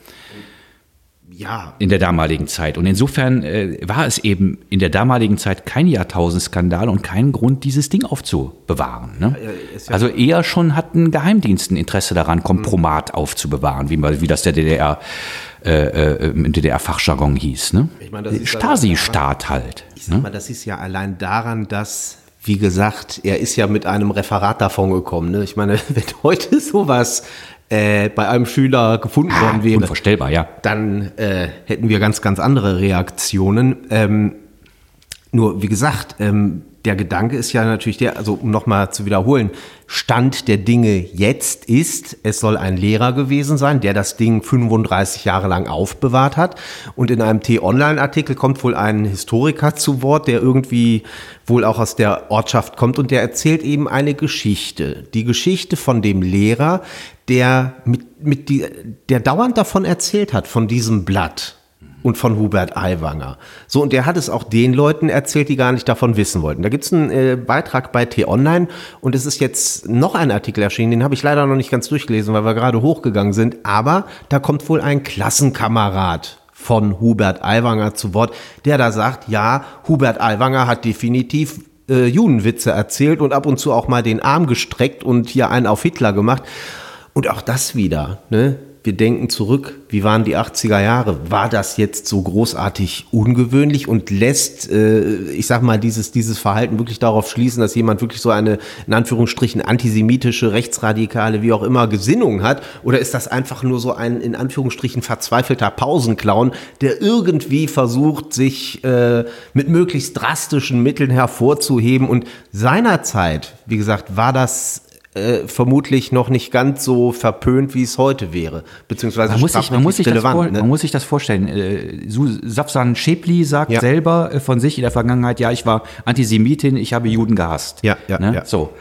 [SPEAKER 1] Ja,
[SPEAKER 2] In der damaligen Zeit. Und insofern äh, war es eben in der damaligen Zeit kein Jahrtausendskandal und kein Grund, dieses Ding aufzubewahren. Ne?
[SPEAKER 1] ist ja-
[SPEAKER 2] Also eher schon hatten Geheimdiensten Interesse daran, Kompromat aufzubewahren, wie, man, wie das der D D R, äh, äh, im D D R-Fachjargon hieß. Ne?
[SPEAKER 1] Ich meine, das ist
[SPEAKER 2] Stasi-Staat halt.
[SPEAKER 1] ich sag mal, das ist ja allein daran, dass, wie gesagt, er ist ja mit einem Referat davon gekommen. Ne? Ich meine, wenn heute sowas äh, bei einem Schüler gefunden
[SPEAKER 2] Ah,
[SPEAKER 1] worden wäre,
[SPEAKER 2] unvorstellbar, ja.
[SPEAKER 1] dann äh, hätten wir ganz, ganz andere Reaktionen. Ähm, nur, wie gesagt, ähm, der Gedanke ist ja natürlich der, also um nochmal zu wiederholen, Stand der Dinge jetzt ist, es soll ein Lehrer gewesen sein, der das Ding fünfunddreißig Jahre lang aufbewahrt hat. Und in einem T-Online-Artikel kommt wohl ein Historiker zu Wort, der irgendwie wohl auch aus der Ortschaft kommt und der erzählt eben eine Geschichte. Die Geschichte von dem Lehrer, der mit, mit die, der dauernd davon erzählt hat, von diesem Blatt. Und von Hubert Aiwanger. So, und der hat es auch den Leuten erzählt, die gar nicht davon wissen wollten. Da gibt's einen äh, Beitrag bei T-Online und es ist jetzt noch ein Artikel erschienen, den habe ich leider noch nicht ganz durchgelesen, weil wir gerade hochgegangen sind, aber da kommt wohl ein Klassenkamerad von Hubert Aiwanger zu Wort, der da sagt, ja, Hubert Aiwanger hat definitiv äh, Judenwitze erzählt und ab und zu auch mal den Arm gestreckt und hier einen auf Hitler gemacht. Und auch das wieder, ne? Wir denken zurück, wie waren die achtziger Jahre? War das jetzt so großartig ungewöhnlich und lässt, äh, ich sag mal, dieses, dieses Verhalten wirklich darauf schließen, dass jemand wirklich so eine, in Anführungsstrichen, antisemitische, rechtsradikale, wie auch immer, Gesinnung hat? Oder ist das einfach nur so ein, in Anführungsstrichen, verzweifelter Pausenclown, der irgendwie versucht, sich äh, mit möglichst drastischen Mitteln hervorzuheben? Und seinerzeit, wie gesagt, war das Äh, vermutlich noch nicht ganz so verpönt, wie es heute wäre, beziehungsweise
[SPEAKER 2] Man muss, sich, man, muss sich das
[SPEAKER 1] relevant.
[SPEAKER 2] vor,
[SPEAKER 1] Ne?
[SPEAKER 2] man muss sich das vorstellen. Äh, Su- Safsan Schäpli sagt
[SPEAKER 1] Ja.
[SPEAKER 2] selber äh, von sich in der Vergangenheit, ja, ich war Antisemitin, ich habe Juden gehasst.
[SPEAKER 1] Ja, ja,
[SPEAKER 2] ne?
[SPEAKER 1] ja.
[SPEAKER 2] So.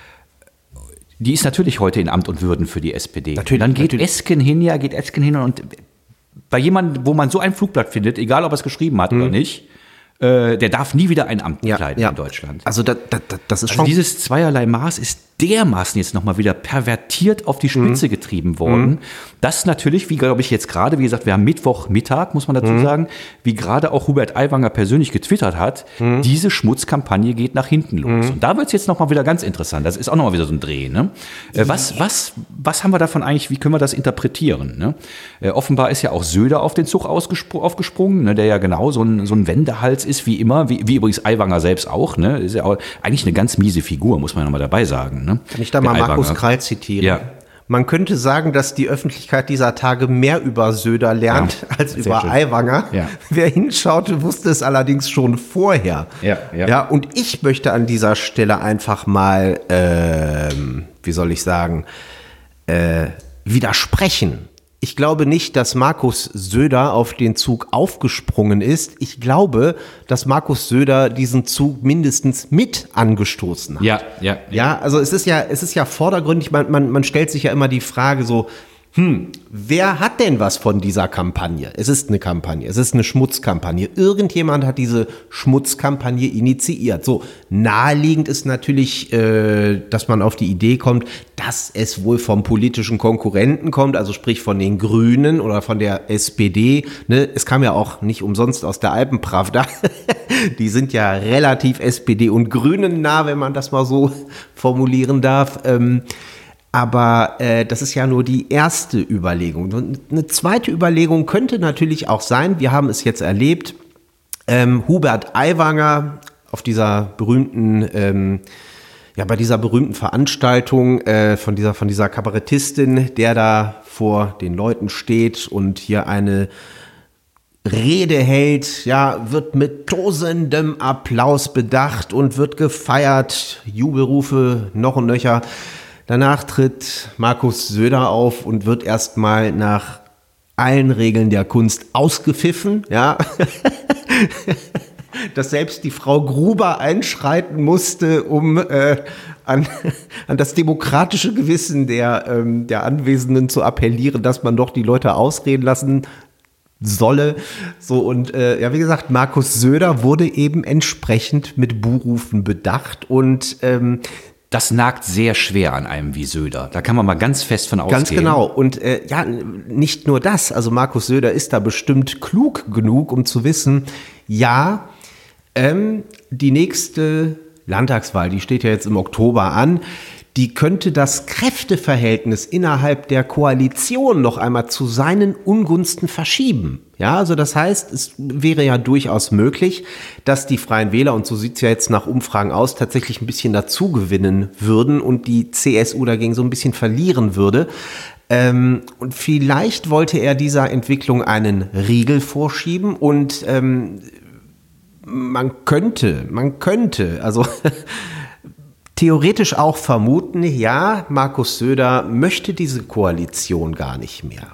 [SPEAKER 2] Die ist natürlich heute in Amt und Würden für die S P D.
[SPEAKER 1] Natürlich,
[SPEAKER 2] Dann geht
[SPEAKER 1] natürlich.
[SPEAKER 2] Esken hin, ja, geht Esken hin und bei jemandem, wo man so ein Flugblatt findet, egal ob er es geschrieben hat oder nicht, äh, der darf nie wieder ein Amt
[SPEAKER 1] ja,
[SPEAKER 2] bekleiden
[SPEAKER 1] ja.
[SPEAKER 2] in Deutschland.
[SPEAKER 1] Also da, da, da, das ist
[SPEAKER 2] Also
[SPEAKER 1] schon
[SPEAKER 2] dieses zweierlei Maß ist dermaßen jetzt nochmal wieder pervertiert auf die Spitze getrieben worden, dass natürlich, wie glaube ich jetzt gerade, wie gesagt, wir haben Mittwochmittag, muss man dazu sagen, wie gerade auch Hubert Aiwanger persönlich getwittert hat, diese Schmutzkampagne geht nach hinten los. Und da wird es jetzt nochmal wieder ganz interessant. Das ist auch nochmal wieder so ein Dreh. Ne? Äh, was, was, was haben wir davon eigentlich, wie können wir das interpretieren? Ne? Äh, offenbar ist ja auch Söder auf den Zug ausgespr- aufgesprungen, ne, der ja genau so ein, so ein Wendehals ist wie immer, wie, wie übrigens Aiwanger selbst auch. Ne? Ist ja auch eigentlich eine ganz miese Figur, muss man nochmal dabei sagen. Ne?
[SPEAKER 1] Kann ich da
[SPEAKER 2] Der
[SPEAKER 1] mal Markus
[SPEAKER 2] Aiwanger.
[SPEAKER 1] Krall zitieren?
[SPEAKER 2] Ja.
[SPEAKER 1] Man könnte sagen, dass die Öffentlichkeit dieser Tage mehr über Söder lernt
[SPEAKER 2] ja,
[SPEAKER 1] als über
[SPEAKER 2] schön.
[SPEAKER 1] Aiwanger.
[SPEAKER 2] Ja.
[SPEAKER 1] Wer hinschaute, wusste es allerdings schon vorher.
[SPEAKER 2] Ja, ja.
[SPEAKER 1] ja und ich möchte an dieser Stelle einfach mal, ähm, wie soll ich sagen, äh, widersprechen. Ich glaube nicht, dass Markus Söder auf den Zug aufgesprungen ist. Ich glaube, dass Markus Söder diesen Zug mindestens mit angestoßen hat.
[SPEAKER 2] Ja, ja.
[SPEAKER 1] Ja, also es ist ja, es ist ja vordergründig, man, man, man stellt sich ja immer die Frage so, hm, wer hat denn was von dieser Kampagne? Es ist eine Kampagne, es ist eine Schmutzkampagne. Irgendjemand hat diese Schmutzkampagne initiiert. So, naheliegend ist natürlich, äh, dass man auf die Idee kommt, dass es wohl vom politischen Konkurrenten kommt, also sprich von den Grünen oder von der S P D. Ne? Es kam ja auch nicht umsonst aus der Alpenpravda. Die sind ja relativ S P D und Grünen nah, wenn man das mal so formulieren darf. Ähm, Aber äh, das ist ja nur die erste Überlegung. Und eine zweite Überlegung könnte natürlich auch sein, wir haben es jetzt erlebt, ähm, Hubert Aiwanger auf dieser berühmten, ähm, ja bei dieser berühmten Veranstaltung äh, von dieser von dieser Kabarettistin, der da vor den Leuten steht und hier eine Rede hält, ja, wird mit tosendem Applaus bedacht und wird gefeiert, Jubelrufe noch und nöcher. Danach tritt Markus Söder auf und wird erstmal nach allen Regeln der Kunst ausgepfiffen, ja. Dass selbst die Frau Gruber einschreiten musste, um äh, an, an das demokratische Gewissen der, ähm, der Anwesenden zu appellieren, dass man doch die Leute ausreden lassen solle. So, und äh, ja, wie gesagt, Markus Söder wurde eben entsprechend mit Buhrufen bedacht und ähm,
[SPEAKER 2] das nagt sehr schwer an einem wie Söder. Da kann man mal ganz fest von ausgehen.
[SPEAKER 1] Ganz genau. Und äh, ja, nicht nur das. Also Markus Söder ist da bestimmt klug genug, um zu wissen, ja, ähm, die nächste Landtagswahl, die steht ja jetzt im Oktober an, die könnte das Kräfteverhältnis innerhalb der Koalition noch einmal zu seinen Ungunsten verschieben. Ja, also das heißt, es wäre ja durchaus möglich, dass die Freien Wähler, und so sieht es ja jetzt nach Umfragen aus, tatsächlich ein bisschen dazu gewinnen würden und die C S U dagegen so ein bisschen verlieren würde. Ähm, und vielleicht wollte er dieser Entwicklung einen Riegel vorschieben und ähm, man könnte, man könnte, also theoretisch auch vermuten, ja, Markus Söder möchte diese Koalition gar nicht mehr.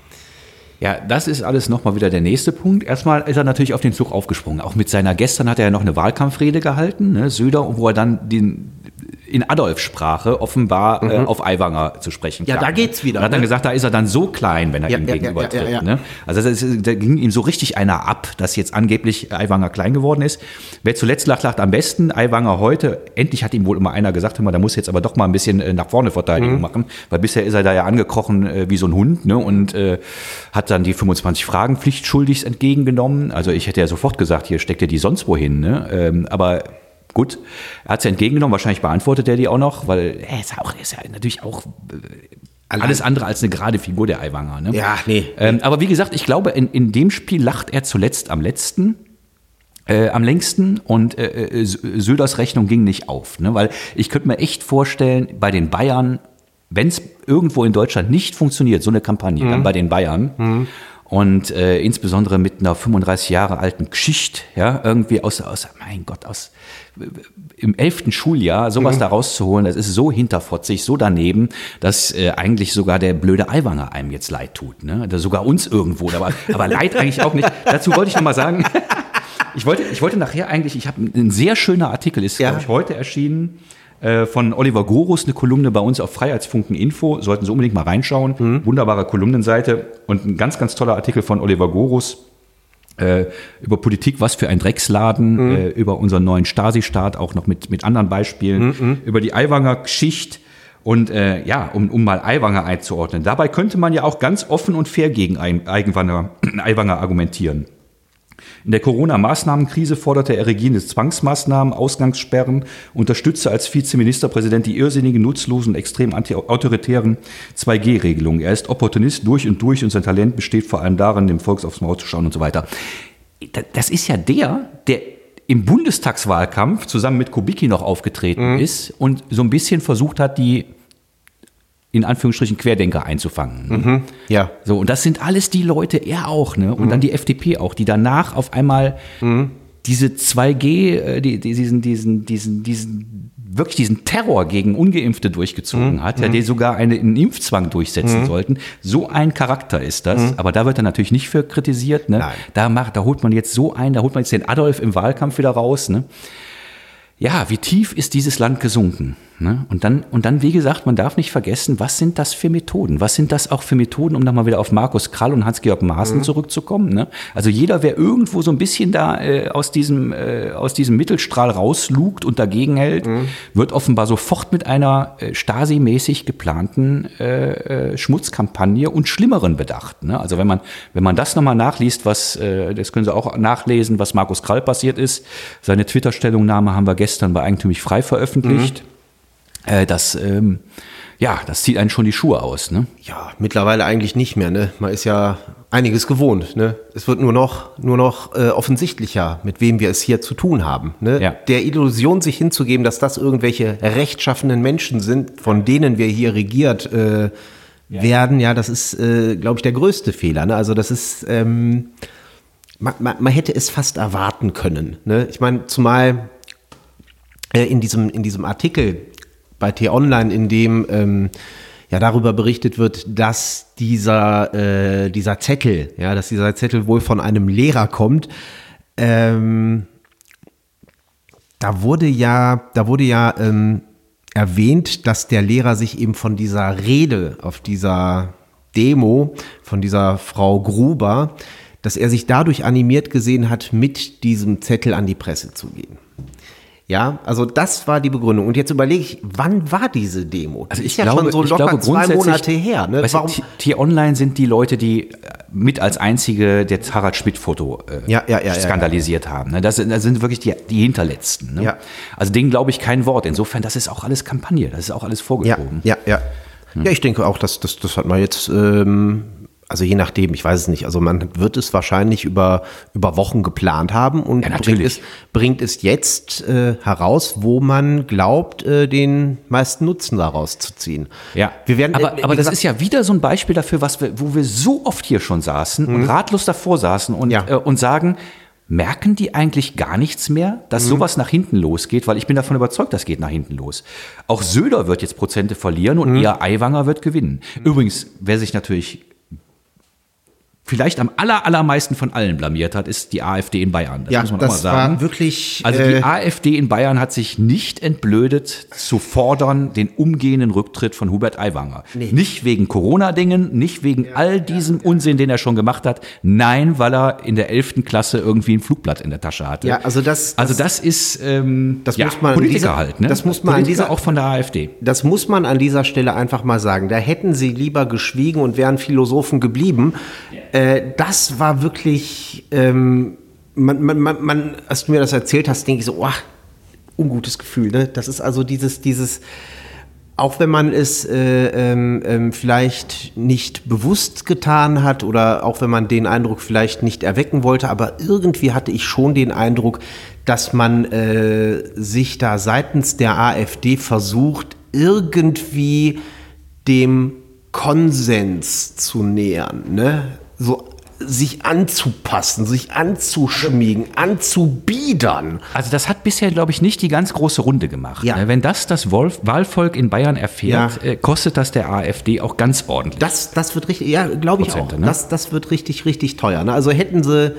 [SPEAKER 2] Ja, das ist alles nochmal wieder der nächste Punkt. Erstmal ist er natürlich auf den Zug aufgesprungen. Auch mit seiner, gestern hat er ja noch eine Wahlkampfrede gehalten, ne, Söder, wo er dann den in Adolf-Sprache offenbar mhm. äh, auf Aiwanger zu sprechen kam.
[SPEAKER 1] Ja, da geht's wieder.
[SPEAKER 2] Und hat dann
[SPEAKER 1] ne?
[SPEAKER 2] gesagt, da ist er dann so klein, wenn er
[SPEAKER 1] ja,
[SPEAKER 2] ihm
[SPEAKER 1] ja,
[SPEAKER 2] gegenübertritt.
[SPEAKER 1] ja, ja, ja.
[SPEAKER 2] Ne? Also das ist, da ging ihm so richtig einer ab, dass jetzt angeblich Aiwanger klein geworden ist. Wer zuletzt lacht, lacht am besten. Aiwanger heute, endlich hat ihm wohl immer einer gesagt, hör mal, da muss jetzt aber doch mal ein bisschen äh, nach vorne Verteidigung mhm. machen, weil bisher ist er da ja angekrochen äh, wie so ein Hund, ne? Und äh, hat dann die fünfundzwanzig Fragen pflichtschuldigst entgegengenommen. Also ich hätte ja sofort gesagt, hier steckt er die sonst wohin, ne? Ähm, aber gut, er hat sie entgegengenommen, wahrscheinlich beantwortet er die auch noch, weil er ist, auch, er ist ja natürlich auch äh, alles andere als eine gerade Figur, der Aiwanger. Ne?
[SPEAKER 1] Ja, nee.
[SPEAKER 2] Ähm, aber wie gesagt, ich glaube, in, in dem Spiel lacht er zuletzt am letzten. Äh, am längsten und äh, Söders Rechnung ging nicht auf, ne? Weil ich könnte mir echt vorstellen, bei den Bayern, wenn es irgendwo in Deutschland nicht funktioniert, so eine Kampagne, mhm. dann bei den Bayern. Mhm. Und äh, insbesondere mit einer fünfunddreißig Jahre alten Geschichte, ja, irgendwie aus, aus mein Gott, aus äh, im elften Schuljahr sowas mhm. da rauszuholen, das ist so hinterfotzig, so daneben, dass äh, eigentlich sogar der blöde Aiwanger einem jetzt leid tut, ne? Oder sogar uns irgendwo, aber, aber leid eigentlich auch nicht. Dazu wollte ich noch mal sagen, ich wollte, ich wollte nachher eigentlich, ich habe ein sehr schöner Artikel, ist ja. glaube ich heute erschienen, von Oliver Gorus, eine Kolumne bei uns auf Freiheitsfunken Info, sollten Sie unbedingt mal reinschauen, mhm. wunderbare Kolumnenseite und ein ganz, ganz toller Artikel von Oliver Gorus äh, über Politik, was für ein Drecksladen, mhm. äh, über unseren neuen Stasi-Staat, auch noch mit, mit anderen Beispielen, mhm. über die Aiwanger Geschichte und äh, ja, um, um mal Aiwanger einzuordnen. Dabei könnte man ja auch ganz offen und fair gegen Aiwanger, Aiwanger argumentieren. In der Corona-Maßnahmenkrise forderte er rigide Zwangsmaßnahmen, Ausgangssperren, unterstützte als Vizeministerpräsident die irrsinnigen, nutzlosen, extrem anti-autoritären zwei G Regelungen. Er ist Opportunist durch und durch und sein Talent besteht vor allem darin, dem Volk aufs Maul zu schauen und so weiter. Das ist ja der, der im Bundestagswahlkampf zusammen mit Kubicki noch aufgetreten mhm. ist und so ein bisschen versucht hat, die in Anführungsstrichen Querdenker einzufangen.
[SPEAKER 1] Mhm, ja.
[SPEAKER 2] So, und das sind alles die Leute, er auch, ne? Und mhm. dann die F D P auch, die danach auf einmal mhm. diese zwei G, die, die, diesen, diesen, diesen, diesen, wirklich diesen Terror gegen Ungeimpfte durchgezogen mhm. hat, ja, die sogar eine, einen Impfzwang durchsetzen mhm. sollten. So ein Charakter ist das. Mhm. Aber da wird er natürlich nicht für kritisiert, ne?
[SPEAKER 1] Nein.
[SPEAKER 2] Da macht, da holt man jetzt so ein, da holt man jetzt den Adolf im Wahlkampf wieder raus, ne? Ja, wie tief ist dieses Land gesunken? Ne? Und dann, und dann, wie gesagt, man darf nicht vergessen, was sind das für Methoden? Was sind das auch für Methoden, um nochmal wieder auf Markus Krall und Hans-Georg Maaßen mhm. zurückzukommen? Ne? Also jeder, wer irgendwo so ein bisschen da äh, aus diesem, äh, aus diesem Mittelstrahl rauslugt und dagegen hält, mhm. wird offenbar sofort mit einer äh, Stasi-mäßig geplanten äh, äh, Schmutzkampagne und Schlimmeren bedacht. Ne? Also wenn man, wenn man das nochmal nachliest, was, äh, das können Sie auch nachlesen, was Markus Krall passiert ist. Seine Twitter-Stellungnahme haben wir gestern bei Eigentümlich Frei veröffentlicht. Mhm. Das, ähm, ja, das zieht einen schon die Schuhe aus, ne?
[SPEAKER 1] Ja, mittlerweile eigentlich nicht mehr, ne? Man ist ja einiges gewohnt, ne? Es wird nur noch, nur noch äh, offensichtlicher, mit wem wir es hier zu tun haben, ne?
[SPEAKER 2] Ja.
[SPEAKER 1] Der Illusion sich hinzugeben, dass das irgendwelche rechtschaffenen Menschen sind, von denen wir hier regiert äh, ja. werden, ja, das ist, äh, glaube ich, der größte Fehler, ne? Also das ist, ähm, man, man, man hätte es fast erwarten können, ne? Ich meine, zumal äh, in diesem, in diesem Artikel bei T-Online, in dem ähm, ja darüber berichtet wird, dass dieser äh, dieser Zettel, ja, dass dieser Zettel wohl von einem Lehrer kommt. Ähm, da wurde ja, da wurde ja ähm, erwähnt, dass der Lehrer sich eben von dieser Rede auf dieser Demo von dieser Frau Gruber, dass er sich dadurch animiert gesehen hat, mit diesem Zettel an die Presse zu gehen. Ja, also das war die Begründung. Und jetzt überlege ich, wann war diese Demo?
[SPEAKER 2] Also ich
[SPEAKER 1] ist ja
[SPEAKER 2] glaube,
[SPEAKER 1] schon so locker
[SPEAKER 2] glaube,
[SPEAKER 1] zwei Monate her. Ne?
[SPEAKER 2] Weißt du, T-Online sind die Leute, die mit als einzige das Harald Schmidt-Foto äh,
[SPEAKER 1] ja, ja, ja,
[SPEAKER 2] skandalisiert
[SPEAKER 1] ja, ja.
[SPEAKER 2] haben. Ne? Das, das sind wirklich die, die Hinterletzten. Ne?
[SPEAKER 1] Ja.
[SPEAKER 2] Also denen glaube ich kein Wort. Insofern, das ist auch alles Kampagne, das ist auch alles vorgeschoben.
[SPEAKER 1] Ja, ja, ja. Hm. Ja, ich denke auch, dass das, das hat man jetzt... Ähm Also je nachdem, ich weiß es nicht. Also man wird es wahrscheinlich über, über Wochen geplant haben und
[SPEAKER 2] ja,
[SPEAKER 1] bringt, es, bringt es jetzt äh, heraus, wo man glaubt, äh, den meisten Nutzen daraus zu ziehen.
[SPEAKER 2] Ja,
[SPEAKER 1] wir werden,
[SPEAKER 2] aber,
[SPEAKER 1] äh,
[SPEAKER 2] aber das
[SPEAKER 1] gesagt,
[SPEAKER 2] ist ja wieder so ein Beispiel dafür, was wir, wo wir so oft hier schon saßen mhm. und ratlos davor saßen und,
[SPEAKER 1] ja.
[SPEAKER 2] äh, und sagen, merken die eigentlich gar nichts mehr, dass mhm. sowas nach hinten losgeht? Weil ich bin davon überzeugt, das geht nach hinten los. Auch Söder wird jetzt Prozente verlieren und mhm. eher Aiwanger wird gewinnen. Mhm. Übrigens, wer sich natürlich vielleicht am aller, allermeisten von allen blamiert hat, ist die AfD in Bayern. Das
[SPEAKER 1] ja,
[SPEAKER 2] muss man
[SPEAKER 1] das
[SPEAKER 2] auch mal sagen.
[SPEAKER 1] War wirklich,
[SPEAKER 2] also die
[SPEAKER 1] äh,
[SPEAKER 2] AfD in Bayern hat sich nicht entblödet zu fordern, den umgehenden Rücktritt von Hubert Aiwanger. Nee. Nicht wegen Corona-Dingen, nicht wegen ja, all diesem ja, Unsinn, den er schon gemacht hat. Nein, weil er in der elften Klasse irgendwie ein Flugblatt in der Tasche hatte.
[SPEAKER 1] Ja, also das, das
[SPEAKER 2] also das ist ähm,
[SPEAKER 1] das
[SPEAKER 2] ja,
[SPEAKER 1] muss man
[SPEAKER 2] Politiker
[SPEAKER 1] dieser,
[SPEAKER 2] halt. Ne?
[SPEAKER 1] Das muss man
[SPEAKER 2] Politiker
[SPEAKER 1] an dieser,
[SPEAKER 2] auch von der AfD.
[SPEAKER 1] Das muss man an dieser Stelle einfach mal sagen. Da hätten sie lieber geschwiegen und wären Philosophen geblieben. Ja. Äh, das war wirklich, ähm, man, man, man, man, als du mir das erzählt hast, denke ich so, oh, ungutes Gefühl. Ne? Das ist also dieses, dieses, auch wenn man es äh, ähm, vielleicht nicht bewusst getan hat oder auch wenn man den Eindruck vielleicht nicht erwecken wollte, aber irgendwie hatte ich schon den Eindruck, dass man äh, sich da seitens der AfD versucht, irgendwie dem Konsens zu nähern, ne? So sich anzupassen, sich anzuschmiegen, anzubiedern.
[SPEAKER 2] Also das hat bisher, glaube ich, nicht die ganz große Runde gemacht.
[SPEAKER 1] Ja.
[SPEAKER 2] Wenn das das Wolf- Wahlvolk in Bayern erfährt,
[SPEAKER 1] ja.
[SPEAKER 2] kostet das der AfD auch ganz ordentlich.
[SPEAKER 1] Das, das wird richtig, ja, glaube ich auch.
[SPEAKER 2] Ne?
[SPEAKER 1] Das, das wird richtig, richtig teuer. Ne? Also hätten sie,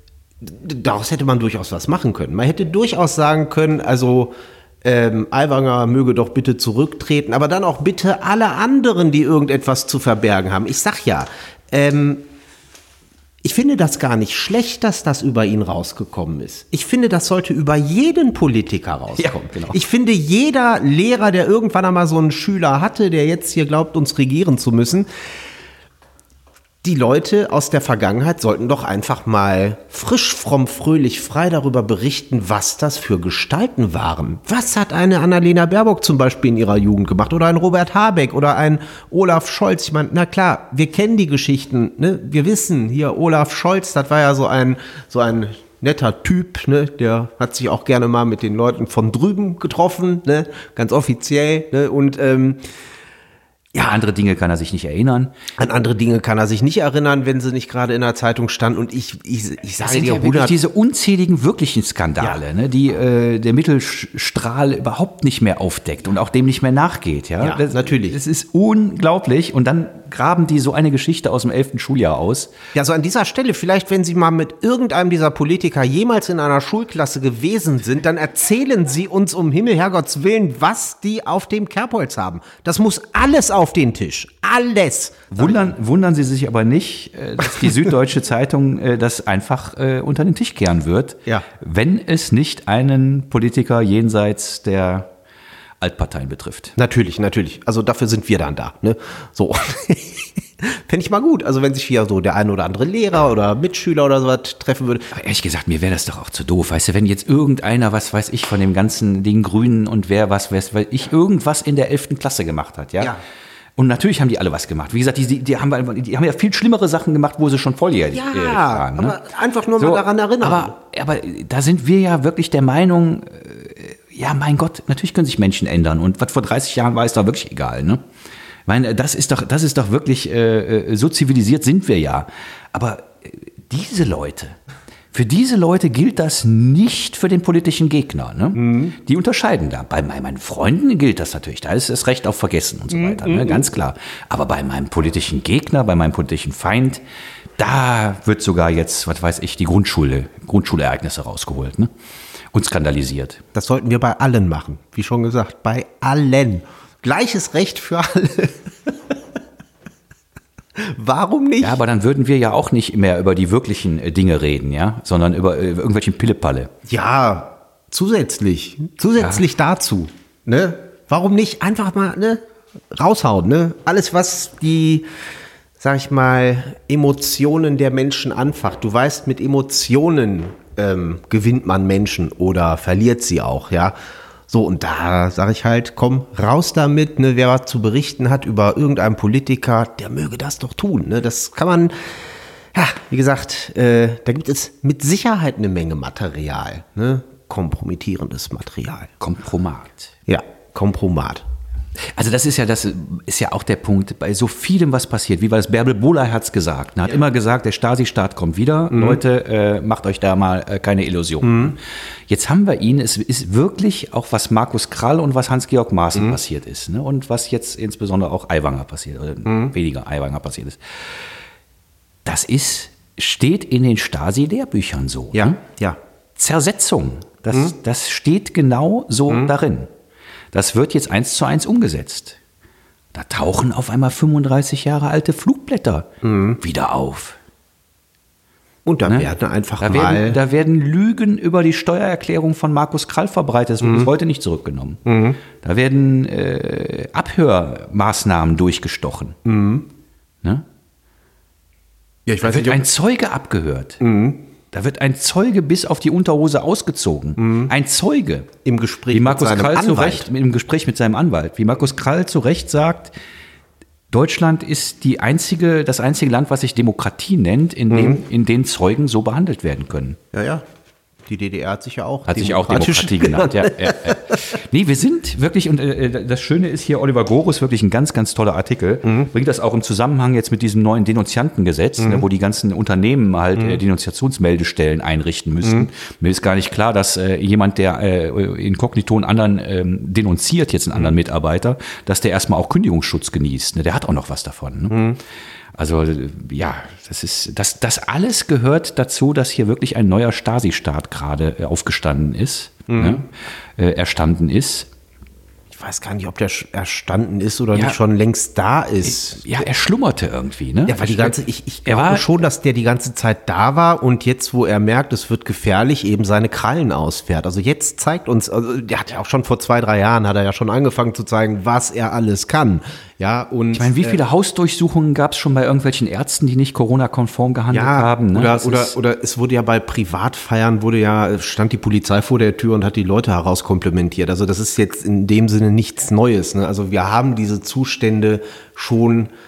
[SPEAKER 1] daraus hätte man durchaus was machen können. Man hätte durchaus sagen können, also Ähm, Aiwanger möge doch bitte zurücktreten, aber dann auch bitte alle anderen, die irgendetwas zu verbergen haben. Ich sag ja, ähm, ich finde das gar nicht schlecht, dass das über ihn rausgekommen ist. Ich finde, das sollte über jeden Politiker rauskommen.
[SPEAKER 2] Ja, genau.
[SPEAKER 1] Ich finde, jeder Lehrer, der irgendwann einmal so einen Schüler hatte, der jetzt hier glaubt, uns regieren zu müssen, die Leute aus der Vergangenheit sollten doch einfach mal frisch, fromm, fröhlich, frei darüber berichten, was das für Gestalten waren. Was hat eine Annalena Baerbock zum Beispiel in ihrer Jugend gemacht? Oder ein Robert Habeck oder ein Olaf Scholz? Ich meine, na klar, wir kennen die Geschichten, ne? Wir wissen, hier Olaf Scholz, das war ja so ein, so ein netter Typ, ne? Der hat sich auch gerne mal mit den Leuten von drüben getroffen, ne? Ganz offiziell, ne? Und, ähm,
[SPEAKER 2] Ja, an andere Dinge kann er sich nicht erinnern.
[SPEAKER 1] An andere Dinge kann er sich nicht erinnern, wenn sie nicht gerade in der Zeitung standen. Und ich, ich, ich sage
[SPEAKER 2] sind
[SPEAKER 1] dir,
[SPEAKER 2] ja wirklich diese unzähligen wirklichen Skandale, ja. ne, die äh, der Mittelstrahl überhaupt nicht mehr aufdeckt und auch dem nicht mehr nachgeht. Ja,
[SPEAKER 1] ja
[SPEAKER 2] das,
[SPEAKER 1] natürlich.
[SPEAKER 2] Es ist unglaublich. Und dann graben die so eine Geschichte aus dem elften Schuljahr aus.
[SPEAKER 1] Ja, so an dieser Stelle, vielleicht wenn Sie mal mit irgendeinem dieser Politiker jemals in einer Schulklasse gewesen sind, dann erzählen Sie uns um Himmel, Herrgotts Willen, was die auf dem Kerbholz haben. Das muss alles auf den Tisch. Alles.
[SPEAKER 2] Wundern, wundern Sie sich aber nicht, dass die Süddeutsche Zeitung das einfach unter den Tisch kehren wird,
[SPEAKER 1] ja.
[SPEAKER 2] wenn es nicht einen Politiker jenseits der Altparteien betrifft.
[SPEAKER 1] Natürlich, natürlich. Also dafür sind wir dann da. Ne? So. Fände ich mal gut. Also wenn sich hier so der ein oder andere Lehrer oder Mitschüler oder sowas treffen würde.
[SPEAKER 2] Aber ehrlich gesagt, mir wäre das doch auch zu doof. Weißt du, wenn jetzt irgendeiner, was weiß ich, von dem ganzen, den Grünen und wer was, weiß ich, irgendwas in der elften Klasse gemacht hat, ja?
[SPEAKER 1] Ja.
[SPEAKER 2] Und natürlich haben die alle was gemacht. Wie gesagt, die, die, haben, die haben ja viel schlimmere Sachen gemacht, wo sie schon volljährig
[SPEAKER 1] ja,
[SPEAKER 2] waren. Ne?
[SPEAKER 1] Aber einfach nur
[SPEAKER 2] so,
[SPEAKER 1] mal daran erinnern.
[SPEAKER 2] Aber, aber da sind wir ja wirklich der Meinung, ja, mein Gott, natürlich können sich Menschen ändern. Und was vor dreißig Jahren war, ist doch wirklich egal, ne? Ich meine, das ist doch, das ist doch wirklich, äh, so zivilisiert sind wir ja. Aber diese Leute, für diese Leute gilt das nicht für den politischen Gegner. Ne? Mhm. Die unterscheiden da. Bei meinen Freunden gilt das natürlich. Da ist das Recht auf Vergessen und so weiter, mhm. ne? Ganz klar. Aber bei meinem politischen Gegner, bei meinem politischen Feind, da wird sogar jetzt, was weiß ich, die Grundschule, Grundschulereignisse rausgeholt, ne? Und skandalisiert.
[SPEAKER 1] Das sollten wir bei allen machen. Wie schon gesagt, bei allen. Gleiches Recht für alle. Warum nicht?
[SPEAKER 2] Ja, aber dann würden wir ja auch nicht mehr über die wirklichen Dinge reden, ja, sondern über äh, irgendwelchen Pillepalle.
[SPEAKER 1] Ja, zusätzlich, zusätzlich ja. dazu, ne? Warum nicht einfach mal, ne, raushauen, ne? Alles, was die, sag ich mal, Emotionen der Menschen anfacht. Du weißt, mit Emotionen ähm, gewinnt man Menschen oder verliert sie auch, ja. So, und da sage ich halt, komm, raus damit, ne, wer was zu berichten hat über irgendeinen Politiker, der möge das doch tun, ne, das kann man, ja, wie gesagt, äh, da gibt es mit Sicherheit eine Menge Material, ne, kompromittierendes Material.
[SPEAKER 2] Kompromat.
[SPEAKER 1] Ja, Kompromat.
[SPEAKER 2] Also das ist ja, das ist ja auch der Punkt, bei so vielem, was passiert, wie war das, Bärbel Bohley hat's gesagt, er hat ja. immer gesagt, der Stasi-Staat kommt wieder, mhm. Leute, äh, macht euch da mal äh, keine Illusionen. Mhm. Jetzt haben wir ihn, es ist wirklich auch, was Markus Krall und was Hans-Georg Maaßen mhm. passiert ist, ne? Und was jetzt insbesondere auch Aiwanger passiert, oder mhm. weniger Aiwanger passiert ist. Das ist, steht in den Stasi-Lehrbüchern so.
[SPEAKER 1] Ja,
[SPEAKER 2] ne?
[SPEAKER 1] ja.
[SPEAKER 2] Zersetzung, das, mhm. das steht genau so mhm. darin. Das wird jetzt eins zu eins umgesetzt. Da tauchen auf einmal fünfunddreißig Jahre alte Flugblätter mhm. wieder auf.
[SPEAKER 1] Und da ne? werden einfach
[SPEAKER 2] da
[SPEAKER 1] mal...
[SPEAKER 2] Werden, da werden Lügen über die Steuererklärung von Markus Krall verbreitet. Das wird mhm. bis heute nicht zurückgenommen. Mhm. Da werden äh, Abhörmaßnahmen durchgestochen. Mhm. Ne? Ja, ich weiß da wird nicht, ein Zeuge abgehört. Mhm. Da wird ein Zeuge bis auf die Unterhose ausgezogen. Mhm. Ein Zeuge.
[SPEAKER 1] Im Gespräch
[SPEAKER 2] wie Markus
[SPEAKER 1] mit seinem
[SPEAKER 2] Krall
[SPEAKER 1] Anwalt.
[SPEAKER 2] Zu Recht, Im Gespräch mit seinem Anwalt. Wie Markus Krall zu Recht sagt, Deutschland ist die einzige, das einzige Land, was sich Demokratie nennt, in dem, mhm. in dem Zeugen so behandelt werden können.
[SPEAKER 1] Ja, ja. Die D D R hat sich ja auch
[SPEAKER 2] Hat sich auch Demokratie genannt, ja. ja, ja. Nee, wir sind wirklich, und äh, das Schöne ist hier, Oliver Gorus, wirklich ein ganz, ganz toller Artikel, mhm. bringt das auch im Zusammenhang jetzt mit diesem neuen Denunziantengesetz, mhm. ne, wo die ganzen Unternehmen halt mhm. äh, Denunziationsmeldestellen einrichten müssen. Mhm. Mir ist gar nicht klar, dass äh, jemand, der äh, inkognito einen anderen ähm, denunziert, jetzt einen anderen mhm. Mitarbeiter, dass der erstmal auch Kündigungsschutz genießt. Ne? Der hat auch noch was davon. Ne? Mhm. Also ja, das ist das, das alles gehört dazu, dass hier wirklich ein neuer Stasi-Staat gerade aufgestanden ist, mhm. ne, äh, erstanden ist.
[SPEAKER 1] Ich weiß gar nicht, ob der erstanden ist oder ja, nicht schon längst da ist.
[SPEAKER 2] Ja, er schlummerte irgendwie, ne?
[SPEAKER 1] Ja, weil die ganze, ich, ich glaube war, schon, dass der die ganze Zeit da war und jetzt, wo er merkt, es wird gefährlich, eben seine Krallen ausfährt. Also jetzt zeigt uns, also der hat ja auch schon vor zwei, drei Jahren, hat er ja schon angefangen zu zeigen, was er alles kann. Ja, und,
[SPEAKER 2] ich meine, wie viele äh, Hausdurchsuchungen gab es schon bei irgendwelchen Ärzten, die nicht Corona-konform gehandelt
[SPEAKER 1] ja,
[SPEAKER 2] haben? Ne?
[SPEAKER 1] Oder, oder, oder es wurde ja bei Privatfeiern, wurde ja, stand die Polizei vor der Tür und hat die Leute herauskomplimentiert. Also das ist jetzt in dem Sinne nichts Neues. Ne? Also wir haben diese Zustände schon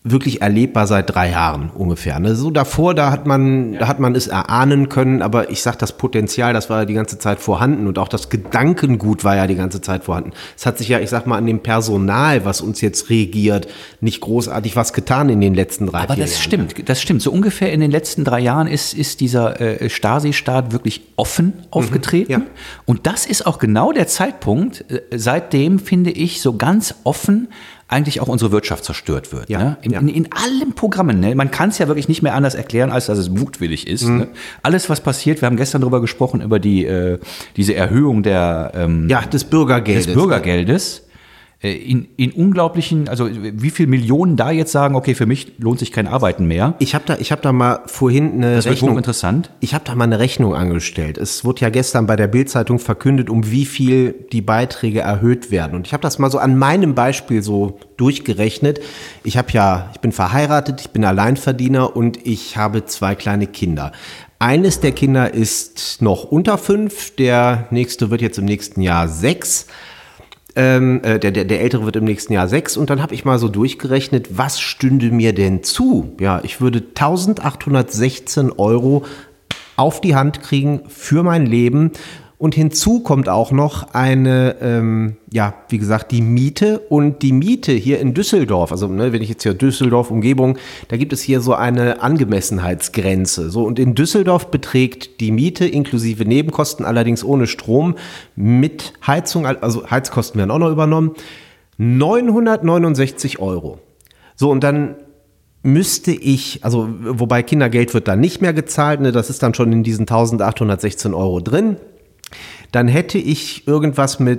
[SPEAKER 1] wirklich erlebbar seit drei Jahren ungefähr. Ne? So davor, da hat man, ja. da hat man es erahnen können, aber ich sag, das Potenzial, das war ja die ganze Zeit vorhanden und auch das Gedankengut war ja die ganze Zeit vorhanden. Es hat sich ja, ich sag mal, an dem Personal, was uns jetzt regiert, nicht großartig was getan in den letzten drei,
[SPEAKER 2] aber
[SPEAKER 1] vier
[SPEAKER 2] das
[SPEAKER 1] Jahren.
[SPEAKER 2] Stimmt, das stimmt. So ungefähr in den letzten drei Jahren ist, ist dieser äh, Stasi-Staat wirklich offen aufgetreten. Mhm, ja. Und das ist auch genau der Zeitpunkt, äh, seitdem, finde ich, so ganz offen eigentlich auch unsere Wirtschaft zerstört wird.
[SPEAKER 1] Ja,
[SPEAKER 2] ne? In,
[SPEAKER 1] ja.
[SPEAKER 2] in, in allen Programmen. Ne? Man kann es ja wirklich nicht mehr anders erklären, als dass es mutwillig ist. Mhm. Ne? Alles, was passiert, wir haben gestern darüber gesprochen, über die äh, diese Erhöhung der ähm,
[SPEAKER 1] ja, des Bürgergeldes.
[SPEAKER 2] Des Bürgergeldes. In, in unglaublichen, also wie viele Millionen da jetzt sagen, okay, für mich lohnt sich kein Arbeiten mehr.
[SPEAKER 1] Ich habe da, ich habe da mal vorhin eine
[SPEAKER 2] das
[SPEAKER 1] Rechnung.
[SPEAKER 2] Wird interessant.
[SPEAKER 1] Ich habe da mal eine Rechnung angestellt. Es wurde ja gestern bei der Bild-Zeitung verkündet, um wie viel die Beiträge erhöht werden. Und ich habe das mal so an meinem Beispiel so durchgerechnet. Ich habe ja, ich bin verheiratet, ich bin Alleinverdiener und ich habe zwei kleine Kinder. Eines der Kinder ist noch unter fünf, der nächste wird jetzt im nächsten Jahr sechs. Ähm, der, der, der Ältere wird im nächsten Jahr sechs und dann habe ich mal so durchgerechnet, was stünde mir denn zu? Ja, ich würde eintausendachthundertsechzehn Euro auf die Hand kriegen für mein Leben und hinzu kommt auch noch eine, ähm, ja, wie gesagt, die Miete und die Miete hier in Düsseldorf, also ne, wenn ich jetzt hier Düsseldorf Umgebung, da gibt es hier so eine Angemessenheitsgrenze. So und in Düsseldorf beträgt die Miete inklusive Nebenkosten, allerdings ohne Strom, mit Heizung, also Heizkosten werden auch noch übernommen, neunhundertneunundsechzig Euro. So und dann müsste ich, also wobei Kindergeld wird dann nicht mehr gezahlt, ne, das ist dann schon in diesen eintausendachthundertsechzehn Euro drin. Dann hätte ich irgendwas mit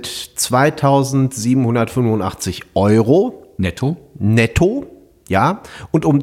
[SPEAKER 1] zweitausendsiebenhundertfünfundachtzig Euro.
[SPEAKER 2] Netto?
[SPEAKER 1] Netto, ja. Und um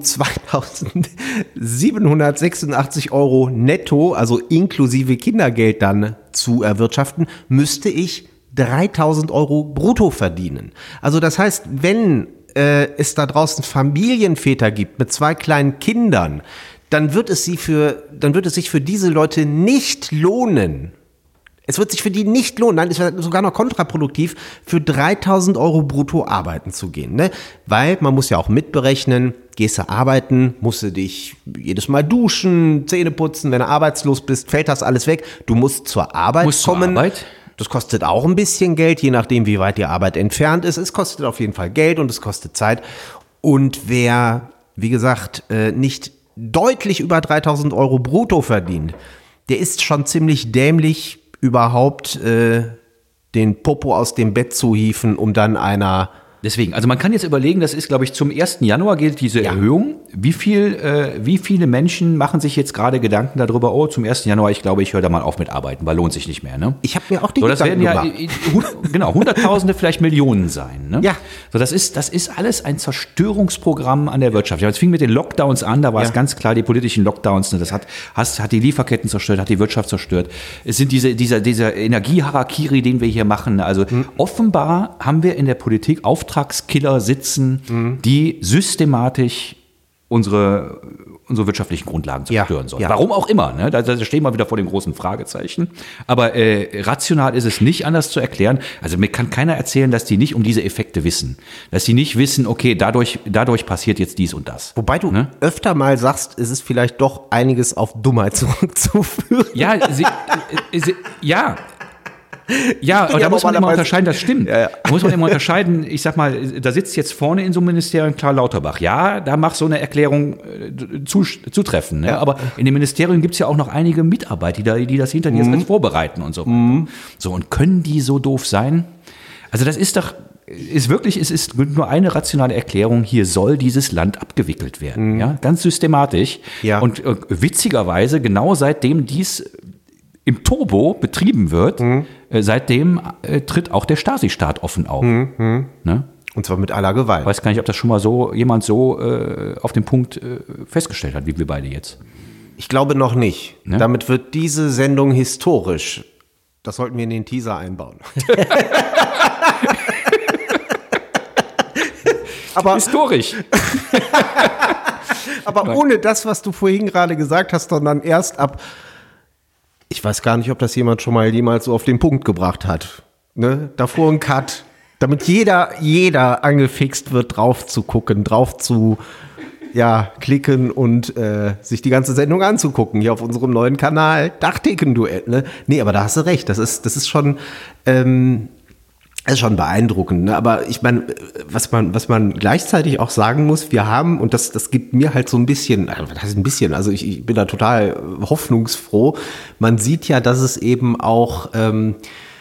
[SPEAKER 1] zweitausendsiebenhundertsechsundachtzig Euro netto, also inklusive Kindergeld dann zu erwirtschaften, müsste ich dreitausend Euro brutto verdienen. Also das heißt, wenn äh, es da draußen Familienväter gibt mit zwei kleinen Kindern, dann wird es sie für, dann wird es sich für diese Leute nicht lohnen. Es wird sich für die nicht lohnen, nein, es wäre sogar noch kontraproduktiv, für dreitausend Euro brutto arbeiten zu gehen, ne? Weil man muss ja auch mitberechnen, gehst du arbeiten, musst du dich jedes Mal duschen, Zähne putzen, wenn du arbeitslos bist, fällt das alles weg. Du musst zur Arbeit
[SPEAKER 2] musst
[SPEAKER 1] kommen.
[SPEAKER 2] Zur Arbeit?
[SPEAKER 1] Das kostet auch ein bisschen Geld, je nachdem, wie weit die Arbeit entfernt ist. Es kostet auf jeden Fall Geld und es kostet Zeit. Und wer, wie gesagt, nicht deutlich über dreitausend Euro brutto verdient, der ist schon ziemlich dämlich, überhaupt äh, den Popo aus dem Bett zu hieven, um dann einer...
[SPEAKER 2] Deswegen, also man kann jetzt überlegen, das ist, glaube ich, zum ersten Januar gilt diese ja. Erhöhung. Wie viel, äh, wie viele Menschen machen sich jetzt gerade Gedanken darüber, oh, zum ersten Januar, ich glaube, ich höre da mal auf mit Arbeiten, weil lohnt sich nicht mehr, ne?
[SPEAKER 1] Ich habe mir auch die
[SPEAKER 2] so, das
[SPEAKER 1] Gedanken
[SPEAKER 2] werden ja,
[SPEAKER 1] gemacht.
[SPEAKER 2] Genau, Hunderttausende, vielleicht Millionen sein, ne?
[SPEAKER 1] Ja.
[SPEAKER 2] So, das ist, das ist alles ein Zerstörungsprogramm an der Wirtschaft. Ja, es fing mit den Lockdowns an, da war ja. es ganz klar, die politischen Lockdowns, ne, das hat, has, hat die Lieferketten zerstört, hat die Wirtschaft zerstört. Es sind diese, dieser, dieser Energieharakiri, den wir hier machen. Also hm. offenbar haben wir in der Politik Auftragskiller sitzen, mhm. die systematisch unsere, unsere wirtschaftlichen Grundlagen zerstören
[SPEAKER 1] ja,
[SPEAKER 2] sollen.
[SPEAKER 1] Ja.
[SPEAKER 2] Warum auch immer, ne? da, da stehen wir wieder vor dem großen Fragezeichen. Aber äh, rational ist es nicht anders zu erklären. Also mir kann keiner erzählen, dass die nicht um diese Effekte wissen. Dass die nicht wissen, okay, dadurch, dadurch passiert jetzt dies und das.
[SPEAKER 1] Wobei du
[SPEAKER 2] ne?
[SPEAKER 1] öfter mal sagst, es ist vielleicht doch einiges auf Dummheit zurückzuführen.
[SPEAKER 2] Ja, sie, äh, sie, ja. Ja, aber da muss man immer unterscheiden, das stimmt. Ja, ja. Da muss man immer unterscheiden, ich sag mal, da sitzt jetzt vorne in so einem Ministerium Karl Lauterbach. Ja, da mag so eine Erklärung äh, zu, zutreffen. Ne? Ja. Aber in dem Ministerium gibt's ja auch noch einige Mitarbeiter, die, da, die das hinter mhm. jetzt vorbereiten und so. Mhm. So, und können die so doof sein? Also das ist doch, ist wirklich, es ist nur eine rationale Erklärung, hier soll dieses Land abgewickelt werden. Mhm. Ja, ganz systematisch. Ja. Und äh, witzigerweise, genau seitdem dies im Turbo betrieben wird, mhm. äh, seitdem äh, tritt auch der Stasi-Staat offen auf.
[SPEAKER 1] Mhm.
[SPEAKER 2] Ne?
[SPEAKER 1] Und zwar mit aller Gewalt.
[SPEAKER 2] Ich weiß gar nicht, ob das schon mal so jemand so äh, auf den Punkt äh, festgestellt hat, wie wir beide jetzt.
[SPEAKER 1] Ich glaube noch nicht. Ne? Damit wird diese Sendung historisch. Das sollten wir in den Teaser einbauen. Aber
[SPEAKER 2] historisch.
[SPEAKER 1] Aber ohne das, was du vorhin gerade gesagt hast, sondern erst ab... Ich weiß gar nicht, ob das jemand schon mal jemals so auf den Punkt gebracht hat. Ne? Davor ein Cut, Damit jeder, jeder angefixt wird, drauf zu gucken, drauf zu ja, klicken und äh, sich die ganze Sendung anzugucken, hier auf unserem neuen Kanal, Dachdecken-Duett, ne? Nee, aber da hast du recht, das ist, das ist schon, ähm, das ist schon beeindruckend, ne? Aber ich meine, was man, was man gleichzeitig auch sagen muss, wir haben, und das, das gibt mir halt so ein bisschen, was heißt ein bisschen, also ich, ich bin da total hoffnungsfroh, man sieht ja, dass es eben auch ähm,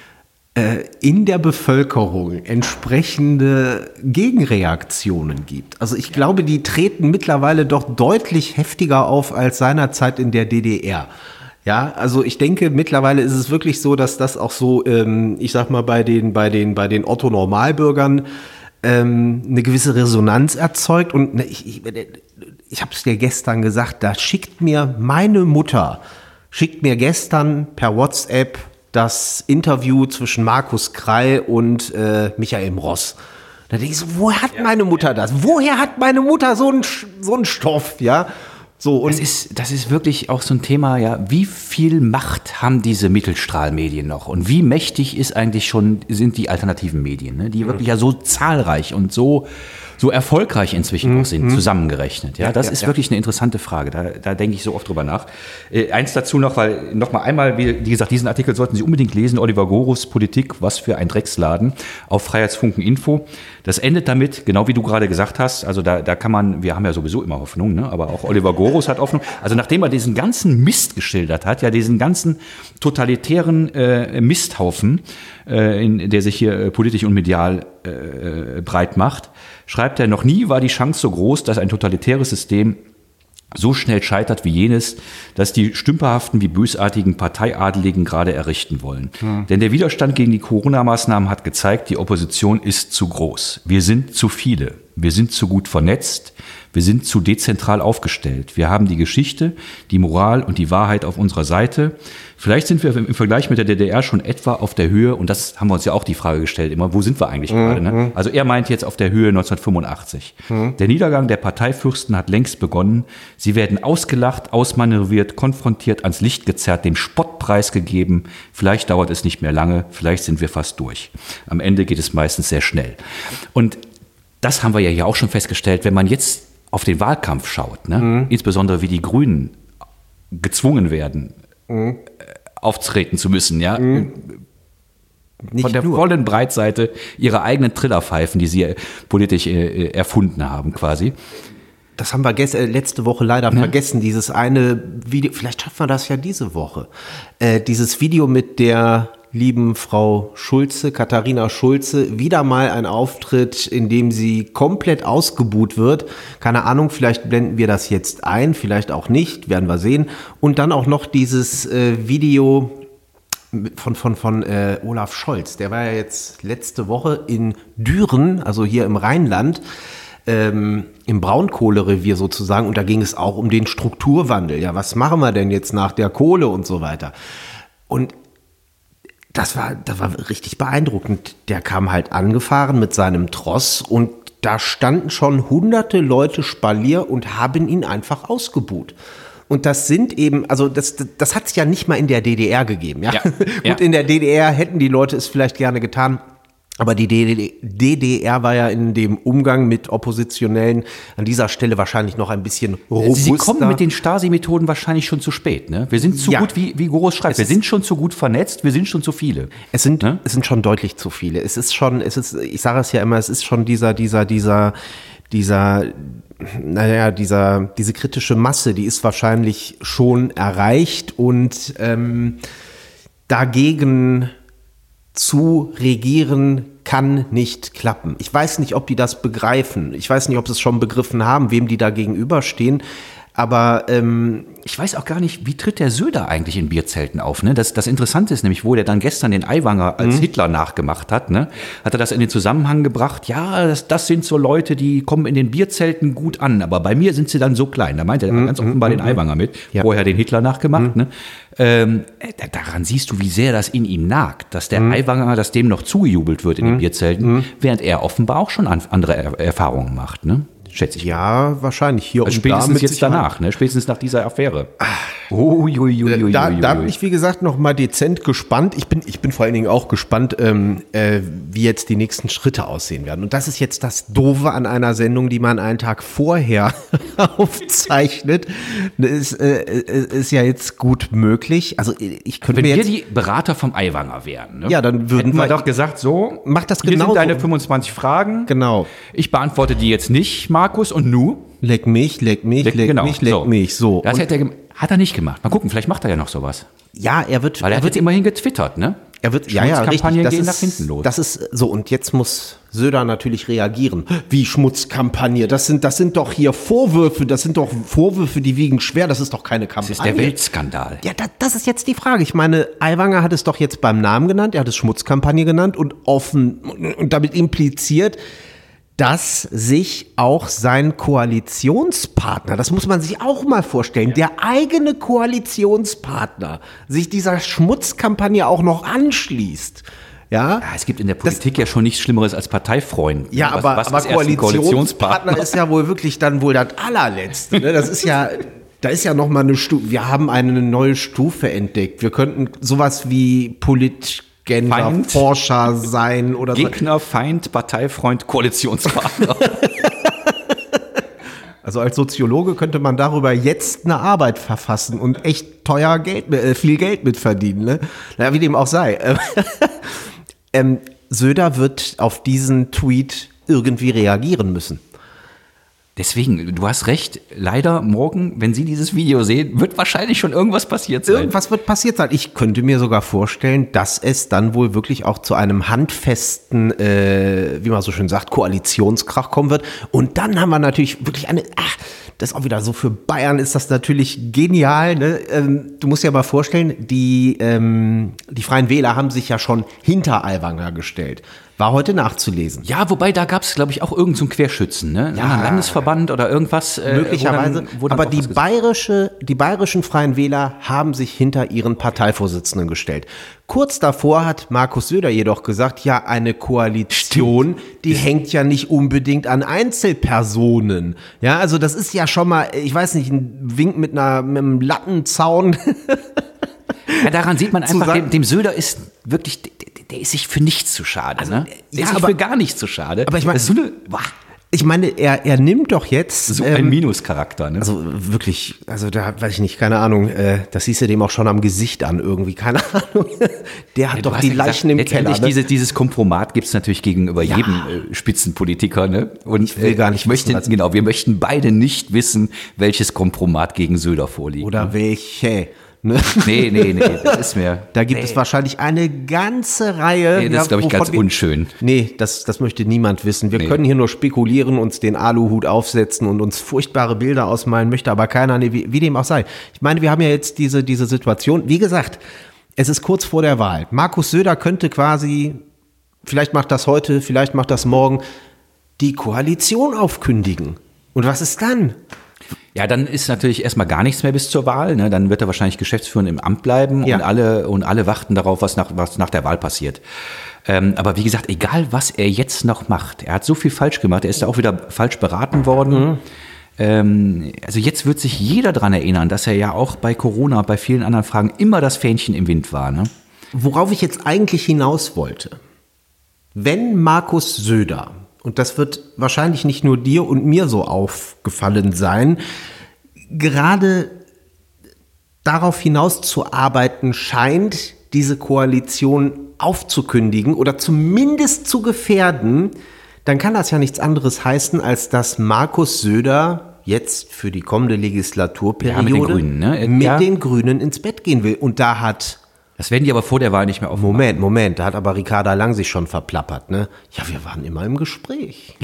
[SPEAKER 1] in der Bevölkerung entsprechende Gegenreaktionen gibt. Also ich glaube, die treten mittlerweile doch deutlich heftiger auf als seinerzeit in der D D R. Ja, also ich denke, mittlerweile ist es wirklich so, dass das auch so, ähm, ich sag mal, bei den, bei den, bei den Otto-Normalbürgern ähm, eine gewisse Resonanz erzeugt. Und ne, ich, ich, ich habe es dir gestern gesagt, da schickt mir meine Mutter, schickt mir gestern per WhatsApp das Interview zwischen Markus Krall und äh, Michael Ross. Da denke ich so, woher hat meine Mutter das? Woher hat meine Mutter so einen so einen Stoff, ja? So, und
[SPEAKER 2] das ist, das ist wirklich auch so ein Thema, ja, wie viel Macht haben diese Mittelstrahlmedien noch und wie mächtig ist eigentlich schon, sind die alternativen Medien, ne, die wirklich ja so zahlreich und so, so erfolgreich inzwischen auch sind, zusammengerechnet. Ja, das
[SPEAKER 1] ja,
[SPEAKER 2] ist
[SPEAKER 1] ja.
[SPEAKER 2] wirklich eine interessante Frage. Da, da denke ich so oft drüber nach. Äh, eins dazu noch, weil noch mal einmal, wie, wie gesagt, diesen Artikel sollten Sie unbedingt lesen. Oliver Gorus, Politik, was für ein Drecksladen auf Freiheitsfunken Info. Das endet damit, genau wie du gerade gesagt hast. Also da, da kann man, wir haben ja sowieso immer Hoffnung, ne? Aber auch Oliver Gorus hat Hoffnung. Also nachdem er diesen ganzen Mist geschildert hat, ja, diesen ganzen totalitären äh, Misthaufen, äh, in, der sich hier äh, politisch und medial äh, breit macht, schreibt er, noch nie war die Chance so groß, dass ein totalitäres System so schnell scheitert wie jenes, das die stümperhaften wie bösartigen Parteiadeligen gerade errichten wollen. Hm. Denn der Widerstand gegen die Corona-Maßnahmen hat gezeigt, die Opposition ist zu groß. Wir sind zu viele. Wir sind zu gut vernetzt. Wir sind zu dezentral aufgestellt. Wir haben die Geschichte, die Moral und die Wahrheit auf unserer Seite. Vielleicht sind wir im Vergleich mit der D D R schon etwa auf der Höhe, und das haben wir uns ja auch die Frage gestellt, immer, wo sind wir eigentlich mhm. gerade? Ne? Also er meint jetzt auf der Höhe neunzehnhundertfünfundachtzig. Mhm. Der Niedergang der Parteifürsten hat längst begonnen. Sie werden ausgelacht, ausmanövriert, konfrontiert, ans Licht gezerrt, dem Spottpreis gegeben. Vielleicht dauert es nicht mehr lange, vielleicht sind wir fast durch. Am Ende geht es meistens sehr schnell. Und das haben wir ja hier auch schon festgestellt, wenn man jetzt auf den Wahlkampf schaut, ne? Mhm. Insbesondere wie die Grünen gezwungen werden, mhm. auftreten zu müssen, ja. Mhm. Von der nur. vollen Breitseite ihrer eigenen Trillerpfeifen, die sie politisch äh, erfunden haben, quasi.
[SPEAKER 1] Das haben wir gestern, letzte Woche leider ja. vergessen, dieses eine Video, vielleicht schaffen wir das ja diese Woche, äh, dieses Video mit der lieben Frau Schulze, Katharina Schulze, wieder mal ein Auftritt, in dem sie komplett ausgebuht wird. Keine Ahnung, vielleicht blenden wir das jetzt ein, vielleicht auch nicht, werden wir sehen. Und dann auch noch dieses äh, Video von, von, von äh, Olaf Scholz. Der war ja jetzt letzte Woche in Düren, also hier im Rheinland, ähm, im Braunkohlerevier sozusagen. Und da ging es auch um den Strukturwandel. Ja, was machen wir denn jetzt nach der Kohle und so weiter? Und Das war, das war richtig beeindruckend. Der kam halt angefahren mit seinem Tross und da standen schon hunderte Leute Spalier und haben ihn einfach ausgebuht. Und das sind eben, also das, das hat es ja nicht mal in der D D R gegeben. Ja? Ja, Gut, ja. In der D D R hätten die Leute es vielleicht gerne getan. Aber die D D R war ja in dem Umgang mit Oppositionellen an dieser Stelle wahrscheinlich noch ein bisschen robuster.
[SPEAKER 2] Sie kommen mit den Stasi-Methoden wahrscheinlich schon zu spät. Ne? Wir sind zu ja. gut, wie, wie Goros schreibt, wir sind schon zu gut vernetzt, wir sind schon zu viele.
[SPEAKER 1] Es sind, ne? es sind schon deutlich zu viele. Es ist schon, es ist, ich sage es ja immer, es ist schon dieser, dieser, dieser, dieser, naja, dieser, diese kritische Masse, die ist wahrscheinlich schon erreicht und ähm, dagegen zu regieren kann nicht klappen. Ich weiß nicht, ob die das begreifen. Ich weiß nicht, ob sie es schon begriffen haben, wem die da gegenüberstehen. Aber ähm,
[SPEAKER 2] ich weiß auch gar nicht, wie tritt der Söder eigentlich in Bierzelten auf? Ne? Das, das Interessante ist nämlich, wo der dann gestern den Aiwanger als mhm. Hitler nachgemacht hat, ne? Hat er das in den Zusammenhang gebracht, ja, das, das sind so Leute, die kommen in den Bierzelten gut an, aber bei mir sind sie dann so klein. Da meint er mhm. ganz offenbar mhm. den Aiwanger mit, ja. vorher den Hitler nachgemacht. Mhm. Ne? Ähm, daran siehst du, wie sehr das in ihm nagt, dass der mhm. Aiwanger, dass dem noch zugejubelt wird in mhm. den Bierzelten, mhm. während er offenbar auch schon andere er- Erfahrungen macht, ne? Schätze ich.
[SPEAKER 1] Ja, wahrscheinlich hier
[SPEAKER 2] also und
[SPEAKER 1] da.
[SPEAKER 2] Spätestens jetzt danach, ne? Spätestens nach dieser Affäre.
[SPEAKER 1] Ach,
[SPEAKER 2] Oh, ju, ju, ju,
[SPEAKER 1] Da,
[SPEAKER 2] ju, ju,
[SPEAKER 1] da
[SPEAKER 2] ju.
[SPEAKER 1] bin ich, wie gesagt, noch mal dezent gespannt. Ich bin, ich bin vor allen Dingen auch gespannt, ähm, äh, wie jetzt die nächsten Schritte aussehen werden. Und das ist jetzt das Doofe an einer Sendung, die man einen Tag vorher aufzeichnet. Das ist, äh, ist ja jetzt gut möglich. Also ich könnte
[SPEAKER 2] Wenn
[SPEAKER 1] mir
[SPEAKER 2] wir
[SPEAKER 1] jetzt...
[SPEAKER 2] die Berater vom Aiwanger wären, ne?
[SPEAKER 1] Ja, dann würden
[SPEAKER 2] hätten wir
[SPEAKER 1] wir-
[SPEAKER 2] doch gesagt, so,
[SPEAKER 1] Mach das
[SPEAKER 2] hier
[SPEAKER 1] genauso.
[SPEAKER 2] sind deine fünfundzwanzig Fragen.
[SPEAKER 1] Genau.
[SPEAKER 2] Ich beantworte die jetzt nicht, Markus, und nu?
[SPEAKER 1] Leck mich, leck mich, leck,
[SPEAKER 2] genau,
[SPEAKER 1] mich, leck
[SPEAKER 2] so.
[SPEAKER 1] mich. So.
[SPEAKER 2] Das
[SPEAKER 1] Und,
[SPEAKER 2] hätte er, gem- hat er nicht gemacht. Mal gucken, vielleicht macht er ja noch sowas.
[SPEAKER 1] ja, er wird...
[SPEAKER 2] Weil er,
[SPEAKER 1] er
[SPEAKER 2] wird
[SPEAKER 1] wird
[SPEAKER 2] immerhin getwittert, ne?
[SPEAKER 1] Er wird, ja, ja, richtig.
[SPEAKER 2] Schmutzkampagnen
[SPEAKER 1] Das
[SPEAKER 2] gehen
[SPEAKER 1] ist,
[SPEAKER 2] nach hinten los.
[SPEAKER 1] Das ist so, und jetzt muss Söder natürlich reagieren. Wie Schmutzkampagne? Das sind, das sind doch hier Vorwürfe, das sind doch Vorwürfe, die wiegen schwer, das ist doch keine Kampagne.
[SPEAKER 2] Das ist der Weltskandal.
[SPEAKER 1] Ja, das, das ist jetzt die Frage. Ich meine, Aiwanger hat es doch jetzt beim Namen genannt, er hat es Schmutzkampagne genannt und offen und damit impliziert, dass sich auch sein Koalitionspartner, das muss man sich auch mal vorstellen, der eigene Koalitionspartner sich dieser Schmutzkampagne auch noch anschließt. Ja,
[SPEAKER 2] Ja, es gibt in der Politik ja schon nichts Schlimmeres als Parteifreund.
[SPEAKER 1] ja,
[SPEAKER 2] Was-
[SPEAKER 1] aber,
[SPEAKER 2] was
[SPEAKER 1] aber
[SPEAKER 2] ist erst ein
[SPEAKER 1] Koalitionspartner ist ja wohl wirklich dann wohl das allerletzte. Ne? Das ist ja, da ist ja noch mal eine Stufe. Wir haben eine neue Stufe entdeckt. Wir könnten sowas wie Politgender,
[SPEAKER 2] Feind.
[SPEAKER 1] Forscher sein oder so.
[SPEAKER 2] Gegner, Feind, Parteifreund, Koalitionspartner.
[SPEAKER 1] Also als Soziologe könnte man darüber jetzt eine Arbeit verfassen und echt teuer Geld, äh, viel Geld mit verdienen. Ne? Naja, wie dem auch sei. ähm, Söder wird auf diesen Tweet irgendwie reagieren müssen.
[SPEAKER 2] Deswegen, du hast recht, leider morgen, wenn Sie dieses Video sehen, wird wahrscheinlich schon irgendwas passiert sein.
[SPEAKER 1] Irgendwas wird passiert sein. Ich könnte mir sogar vorstellen, dass es dann wohl wirklich auch zu einem handfesten, äh, wie man so schön sagt, Koalitionskrach kommen wird. Und dann haben wir natürlich wirklich eine, ach, das ist auch wieder so, für Bayern ist das natürlich genial. Ne? Ähm, du musst dir mal vorstellen, die, ähm, die Freien Wähler haben sich ja schon hinter Aiwanger gestellt. War heute nachzulesen.
[SPEAKER 2] Ja, wobei da gab es, glaube ich, auch irgendeinen so einen Querschützen, ne? Einen anderen Landesverband oder irgendwas. Äh,
[SPEAKER 1] Möglicherweise.
[SPEAKER 2] wo dann, wo dann
[SPEAKER 1] aber
[SPEAKER 2] auch
[SPEAKER 1] die
[SPEAKER 2] was gesagt-
[SPEAKER 1] bayerische, die bayerischen Freien Wähler haben sich hinter ihren Parteivorsitzenden gestellt. Kurz davor hat Markus Söder jedoch gesagt, ja, eine Koalition, die hängt ja nicht unbedingt an Einzelpersonen. Ja, also das ist ja schon mal, ich weiß nicht, ein Wink mit einer, mit einem Lattenzaun.
[SPEAKER 2] Ja, daran sieht man einfach,
[SPEAKER 1] sagen-
[SPEAKER 2] dem, dem Söder ist wirklich, der, der ist sich für nichts zu schade, ne? Der
[SPEAKER 1] ja,
[SPEAKER 2] ist sich
[SPEAKER 1] aber-
[SPEAKER 2] für gar nichts zu schade.
[SPEAKER 1] aber ich mein-
[SPEAKER 2] Das ist so eine, wah,
[SPEAKER 1] Ich meine, er, er nimmt doch jetzt.
[SPEAKER 2] so
[SPEAKER 1] ähm,
[SPEAKER 2] ein Minuscharakter, ne?
[SPEAKER 1] Also wirklich, also da weiß ich nicht, keine Ahnung, äh, das siehst du dem auch schon am Gesicht an irgendwie, keine Ahnung. Der hat
[SPEAKER 2] Ja, du
[SPEAKER 1] doch
[SPEAKER 2] hast
[SPEAKER 1] die
[SPEAKER 2] ja gesagt,
[SPEAKER 1] Leichen im Keller.
[SPEAKER 2] letztendlich
[SPEAKER 1] Ne?
[SPEAKER 2] Diese, dieses Kompromat gibt es natürlich gegenüber jedem äh, Spitzenpolitiker. Ne? Und
[SPEAKER 1] Ich will gar nicht
[SPEAKER 2] ich möchte,
[SPEAKER 1] wissen, was-
[SPEAKER 2] genau, wir möchten beide nicht wissen, welches Kompromat gegen Söder vorliegt.
[SPEAKER 1] Oder welche. Ne?
[SPEAKER 2] Nee, nee, nee, das ist mir.
[SPEAKER 1] Da gibt es wahrscheinlich eine ganze Reihe.
[SPEAKER 2] Nee, das ist, glaube ich,
[SPEAKER 1] wovon
[SPEAKER 2] ganz
[SPEAKER 1] wir-
[SPEAKER 2] unschön.
[SPEAKER 1] Nee, das, das möchte niemand wissen. Wir
[SPEAKER 2] Nee.
[SPEAKER 1] können hier nur spekulieren, uns den Aluhut aufsetzen und uns furchtbare Bilder ausmalen, möchte aber keiner, nee, wie, wie dem auch sei. Ich meine, wir haben ja jetzt diese, diese Situation. Wie gesagt, es ist kurz vor der Wahl. Markus Söder könnte quasi, vielleicht macht das heute, vielleicht macht das morgen, die Koalition aufkündigen. Und was ist dann?
[SPEAKER 2] Ja, dann ist natürlich erstmal gar nichts mehr bis zur Wahl. Ne? Dann wird er wahrscheinlich geschäftsführend im Amt bleiben
[SPEAKER 1] Ja.
[SPEAKER 2] und alle und alle warten darauf, was nach, was nach der Wahl passiert. Ähm, aber wie gesagt, egal was er jetzt noch macht, er hat so viel falsch gemacht, er ist da auch wieder falsch beraten worden.
[SPEAKER 1] Mhm.
[SPEAKER 2] Ähm, also jetzt wird sich jeder dran erinnern, dass er ja auch bei Corona, bei vielen anderen Fragen immer das Fähnchen im Wind war. Ne?
[SPEAKER 1] Worauf ich jetzt eigentlich hinaus wollte, wenn Markus Söder, und das wird wahrscheinlich nicht nur dir und mir so aufgefallen sein, gerade darauf hinauszuarbeiten scheint, diese Koalition aufzukündigen oder zumindest zu gefährden, dann kann das ja nichts anderes heißen, als dass Markus Söder jetzt für die kommende Legislaturperiode
[SPEAKER 2] Ja, mit den Grünen, ne?
[SPEAKER 1] mit
[SPEAKER 2] Ja.
[SPEAKER 1] den Grünen ins Bett gehen will. Und da hat
[SPEAKER 2] Das werden die aber vor der Wahl nicht mehr aufmachen.
[SPEAKER 1] Moment, Moment, da hat aber Ricarda Lang sich schon verplappert, ne? Ja, wir waren immer im Gespräch.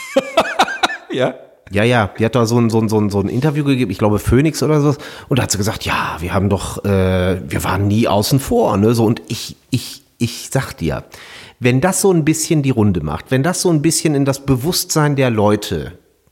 [SPEAKER 2] Ja.
[SPEAKER 1] Ja, ja, die hat da so ein, so ein, so ein, so ein Interview gegeben, ich glaube Phoenix oder so, und da hat sie gesagt, ja, wir haben doch, äh, wir waren nie außen vor, ne? So, und ich, ich, ich sag dir, wenn das so ein bisschen die Runde macht, wenn das so ein bisschen in das Bewusstsein der Leute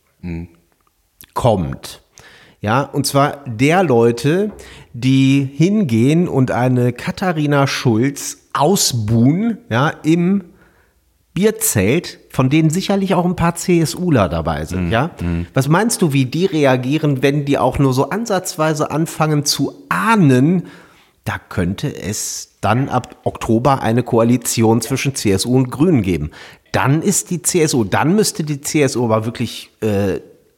[SPEAKER 1] kommt, ja, und zwar der Leute, die hingehen und eine Katharina Schulz ausbuhen, ja, im Bierzelt von denen sicherlich auch ein paar CSUler dabei sind, mhm. ja? Mhm. Was meinst du, wie die reagieren, wenn die auch nur so ansatzweise anfangen zu ahnen, da könnte es dann ab Oktober eine Koalition zwischen C S U und Grünen geben. Dann ist die C S U, dann müsste die C S U aber wirklich äh,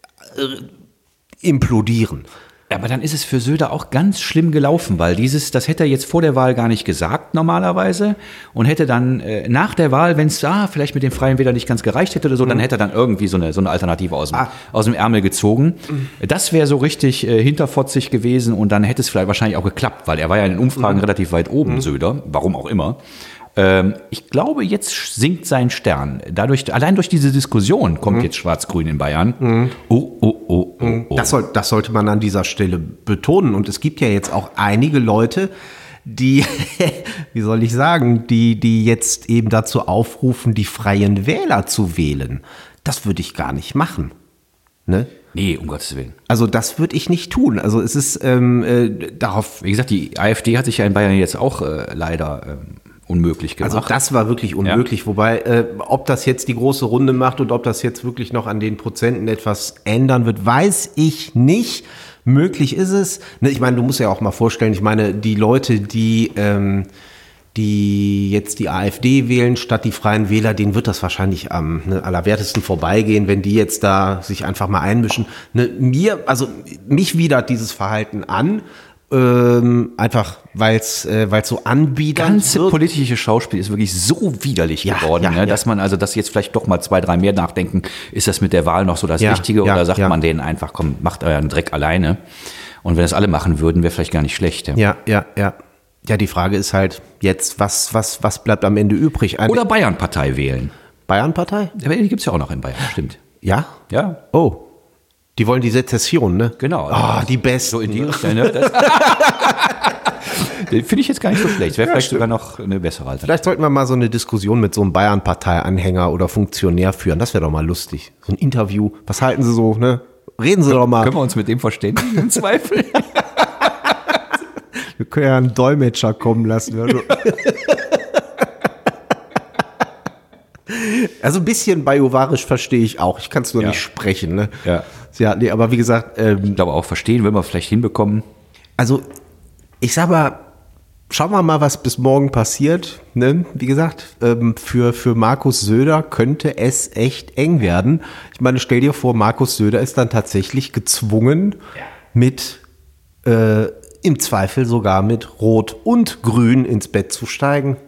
[SPEAKER 1] implodieren.
[SPEAKER 2] Aber dann ist es für Söder auch ganz schlimm gelaufen, weil dieses, das hätte er jetzt vor der Wahl gar nicht gesagt normalerweise und hätte dann äh, nach der Wahl, wenn es ah, vielleicht mit den Freien Wählern nicht ganz gereicht hätte oder so, mhm. dann hätte er dann irgendwie so eine, so eine Alternative aus dem, ah. aus dem Ärmel gezogen. Mhm. Das wäre so richtig äh, hinterfotzig gewesen und dann hätte es vielleicht wahrscheinlich auch geklappt, weil er war ja in den Umfragen mhm. relativ weit oben, mhm. Söder, warum auch immer. Ich glaube, jetzt sinkt sein Stern. Dadurch, allein durch diese Diskussion kommt mhm. jetzt Schwarz-Grün in Bayern. Mhm. Oh, oh, oh, oh, oh.
[SPEAKER 1] Das, soll, das sollte man an dieser Stelle betonen. Und es gibt ja jetzt auch einige Leute, die, wie soll ich sagen, die, die jetzt eben dazu aufrufen, die Freien Wähler zu wählen. Das würde ich gar nicht machen. Ne?
[SPEAKER 2] Nee, um Gottes Willen.
[SPEAKER 1] Also das würde ich nicht tun. Also es ist ähm, äh, darauf...
[SPEAKER 2] Wie gesagt, die AfD hat sich ja in Bayern jetzt auch äh, leider... Ähm unmöglich gemacht.
[SPEAKER 1] Also das war wirklich unmöglich, ja. Wobei, äh, ob das jetzt die große Runde macht und ob das jetzt wirklich noch an den Prozenten etwas ändern wird, weiß ich nicht. Möglich ist es. Ne, ich meine, du musst ja auch mal vorstellen, ich meine, die Leute, die, ähm, die jetzt die AfD wählen statt die Freien Wähler, denen wird das wahrscheinlich am ne, allerwertesten vorbeigehen, wenn die jetzt da sich einfach mal einmischen. Ne, mir, also mich widert dieses Verhalten an, Ähm, einfach, weil es äh, weil's so anbiedernd
[SPEAKER 2] wird. Das ganze politische Schauspiel ist wirklich so widerlich ja, geworden, ja, ne, ja. dass man also, dass jetzt vielleicht doch mal zwei, drei mehr nachdenken, ist das mit der Wahl noch so das ja, Richtige ja, oder sagt ja. man denen einfach, komm, macht euren Dreck alleine. Und wenn das alle machen würden, wäre vielleicht gar nicht schlecht. Ja,
[SPEAKER 1] ja, ja. Ja, ja die Frage ist halt jetzt, was, was, was bleibt am Ende übrig?
[SPEAKER 2] Eine oder Bayern-Partei wählen.
[SPEAKER 1] Bayern-Partei?
[SPEAKER 2] Ja, die gibt es ja auch noch in Bayern, stimmt.
[SPEAKER 1] Ja?
[SPEAKER 2] Ja.
[SPEAKER 1] Oh. Die wollen die Sezession, ne?
[SPEAKER 2] Genau.
[SPEAKER 1] Ah, oh, die besten.
[SPEAKER 2] So in die Richtung, ne? Den finde ich jetzt gar nicht so schlecht. Wäre ja, vielleicht stimmt. sogar noch eine bessere Alternative.
[SPEAKER 1] Vielleicht sollten wir mal so eine Diskussion mit so einem Bayern-Partei-Anhänger oder Funktionär führen. Das wäre doch mal lustig. So ein Interview. Was halten Sie so, ne? Reden Sie doch mal.
[SPEAKER 2] Können wir uns mit dem verständigen im Zweifel?
[SPEAKER 1] Wir können ja einen Dolmetscher kommen lassen. Also, also ein bisschen bajovarisch verstehe ich auch. Ich kann es nur ja. nicht sprechen, ne?
[SPEAKER 2] Ja.
[SPEAKER 1] Ja, nee, aber wie gesagt, ähm,
[SPEAKER 2] ich glaube auch verstehen, wenn wir vielleicht hinbekommen.
[SPEAKER 1] Also, ich sag mal, schauen wir mal, was bis morgen passiert. Ne? Wie gesagt, ähm, für, für Markus Söder könnte es echt eng werden. Ich meine, stell dir vor, Markus Söder ist dann tatsächlich gezwungen, ja. mit äh, im Zweifel sogar mit Rot und Grün ins Bett zu steigen.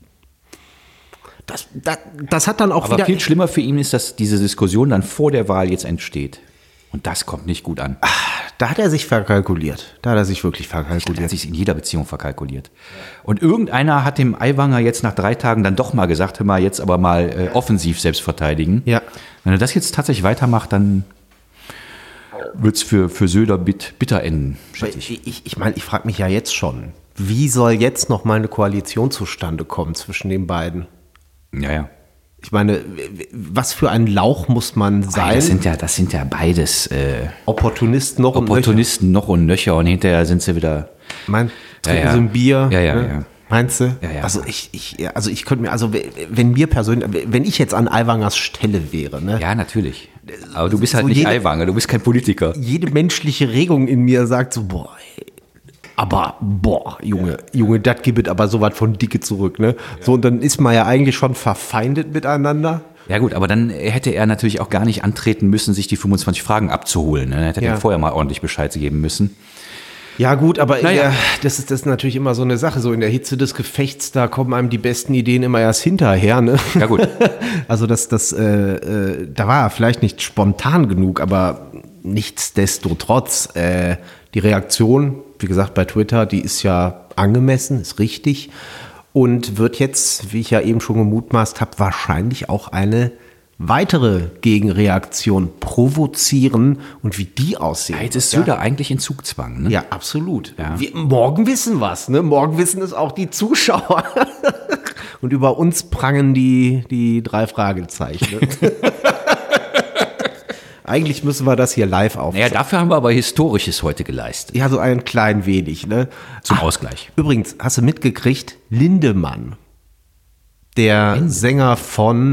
[SPEAKER 1] Das, das, das hat dann auch
[SPEAKER 2] Aber
[SPEAKER 1] wieder...
[SPEAKER 2] viel schlimmer für ihn ist, dass diese Diskussion dann vor der Wahl jetzt entsteht. Und das kommt nicht gut an.
[SPEAKER 1] Da hat er sich verkalkuliert. Da hat er sich wirklich verkalkuliert.
[SPEAKER 2] Er hat sich in jeder Beziehung verkalkuliert. Und irgendeiner hat dem Aiwanger jetzt nach drei Tagen dann doch mal gesagt, hör mal, jetzt aber mal äh, offensiv selbst verteidigen.
[SPEAKER 1] Ja.
[SPEAKER 2] Wenn er das jetzt tatsächlich weitermacht, dann wird es für, für Söder bit, bitter enden, schätze ich.
[SPEAKER 1] Ich, ich, ich meine, ich frage mich ja jetzt schon, wie soll jetzt noch mal eine Koalition zustande kommen zwischen den beiden?
[SPEAKER 2] Ja, ja.
[SPEAKER 1] Ich meine, was für ein Lauch muss man sein?
[SPEAKER 2] Das sind ja, das sind ja beides äh,
[SPEAKER 1] Opportunisten noch
[SPEAKER 2] Opportunisten und noch und nöcher und hinterher sind sie wieder.
[SPEAKER 1] Mein, trinken
[SPEAKER 2] ja, ja.
[SPEAKER 1] sie ein Bier.
[SPEAKER 2] Ja, ja,
[SPEAKER 1] ne?
[SPEAKER 2] ja.
[SPEAKER 1] Meinst du?
[SPEAKER 2] Ja, ja.
[SPEAKER 1] Also ich, ich, also ich könnte mir, also wenn mir persönlich, wenn ich jetzt an Aiwangers Stelle wäre, ne?
[SPEAKER 2] Ja, natürlich. Aber du bist halt
[SPEAKER 1] so
[SPEAKER 2] nicht
[SPEAKER 1] jede,
[SPEAKER 2] Aiwanger, du bist kein Politiker.
[SPEAKER 1] Jede menschliche Regung in mir sagt so, boah, ey, aber, boah, Junge, ja. Junge, das gibt es aber so was von Dicke zurück, ne? Ja. So, und dann ist man ja eigentlich schon verfeindet miteinander.
[SPEAKER 2] Ja gut, aber dann hätte er natürlich auch gar nicht antreten müssen, sich die fünfundzwanzig Fragen abzuholen. Ne? Er hätte ja. vorher mal ordentlich Bescheid geben müssen.
[SPEAKER 1] Ja gut, aber
[SPEAKER 2] naja.
[SPEAKER 1] ja, das ist das ist natürlich immer so eine Sache. So in der Hitze des Gefechts, da kommen einem die besten Ideen immer erst hinterher. Ne?
[SPEAKER 2] Ja gut.
[SPEAKER 1] Also das, das, äh, äh, da war er vielleicht nicht spontan genug, aber nichtsdestotrotz, äh, die Reaktion, wie gesagt, bei Twitter, die ist ja angemessen, ist richtig und wird jetzt, wie ich ja eben schon gemutmaßt habe, wahrscheinlich auch eine weitere Gegenreaktion provozieren und wie die aussehen.
[SPEAKER 2] Ja, jetzt ist Söder ja. eigentlich in Zugzwang. Ne?
[SPEAKER 1] Ja, absolut. Ja. Wir, morgen wissen was. Ne? Morgen wissen es auch die Zuschauer. Und über uns prangen die, die drei Fragezeichen. Ne? Eigentlich müssen wir das hier live aufnehmen.
[SPEAKER 2] Naja, dafür haben wir aber Historisches heute geleistet.
[SPEAKER 1] Ja, so ein klein wenig. Ne?
[SPEAKER 2] Zum Ach, Ausgleich.
[SPEAKER 1] Übrigens, hast du mitgekriegt, Lindemann, der Ende. Sänger von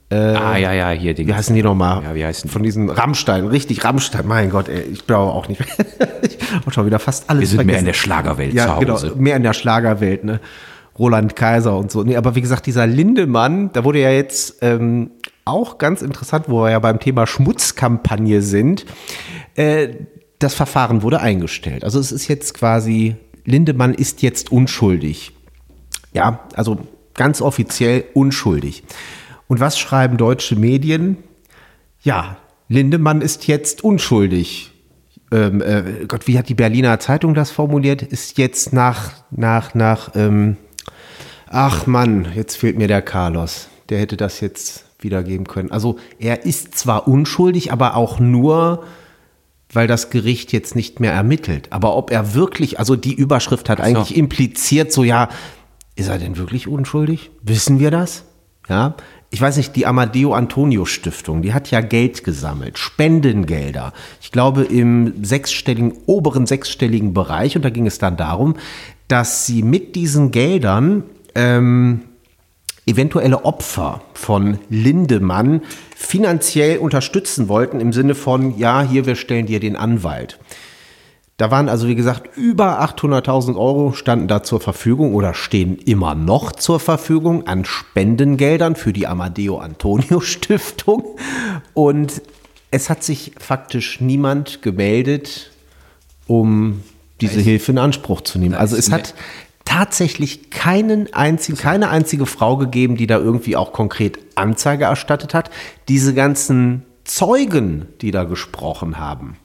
[SPEAKER 2] ah, ja, ja, hier.
[SPEAKER 1] Wie heißen die nochmal?
[SPEAKER 2] Ja, wie heißen die?
[SPEAKER 1] Von diesen Rammstein, richtig Rammstein. Mein Gott, ey, ich glaube auch nicht. Ich habe schon wieder fast alles
[SPEAKER 2] Wir sind
[SPEAKER 1] vergessen.
[SPEAKER 2] mehr in der Schlagerwelt
[SPEAKER 1] ja,
[SPEAKER 2] zu Hause.
[SPEAKER 1] Genau, mehr in der Schlagerwelt, ne? Roland Kaiser und so. Nee, aber wie gesagt, dieser Lindemann, da wurde ja jetzt ähm, auch ganz interessant, wo wir ja beim Thema Schmutzkampagne sind, äh, das Verfahren wurde eingestellt. Also es ist jetzt quasi, Lindemann ist jetzt unschuldig. Ja, also ganz offiziell unschuldig. Und was schreiben deutsche Medien? Ja, Lindemann ist jetzt unschuldig. Ähm, äh, Gott, wie hat die Berliner Zeitung das formuliert? Ist jetzt nach, nach, nach, ähm, ach Mann, jetzt fehlt mir der Carlos. Der hätte das jetzt wiedergeben können. Also er ist zwar unschuldig, aber auch nur, weil das Gericht jetzt nicht mehr ermittelt. Aber ob er wirklich, also die Überschrift hat
[SPEAKER 2] so.
[SPEAKER 1] eigentlich impliziert, so ja, ist er denn wirklich unschuldig? Wissen wir das? Ja, ich weiß nicht, die Amadeo Antonio Stiftung, die hat ja Geld gesammelt, Spendengelder. Ich glaube im sechsstelligen, oberen sechsstelligen Bereich. Und da ging es dann darum, dass sie mit diesen Geldern ähm, eventuelle Opfer von Lindemann finanziell unterstützen wollten, im Sinne von, ja, hier, wir stellen dir den Anwalt. Da waren also, wie gesagt, über achthunderttausend Euro standen da zur Verfügung oder stehen immer noch zur Verfügung an Spendengeldern für die Amadeo Antonio Stiftung. Und es hat sich faktisch niemand gemeldet, um diese Hilfe in Anspruch zu nehmen. Also es hat tatsächlich keinen einzigen, keine einzige Frau gegeben, die da irgendwie auch konkret Anzeige erstattet hat. Diese ganzen Zeugen, die da gesprochen haben,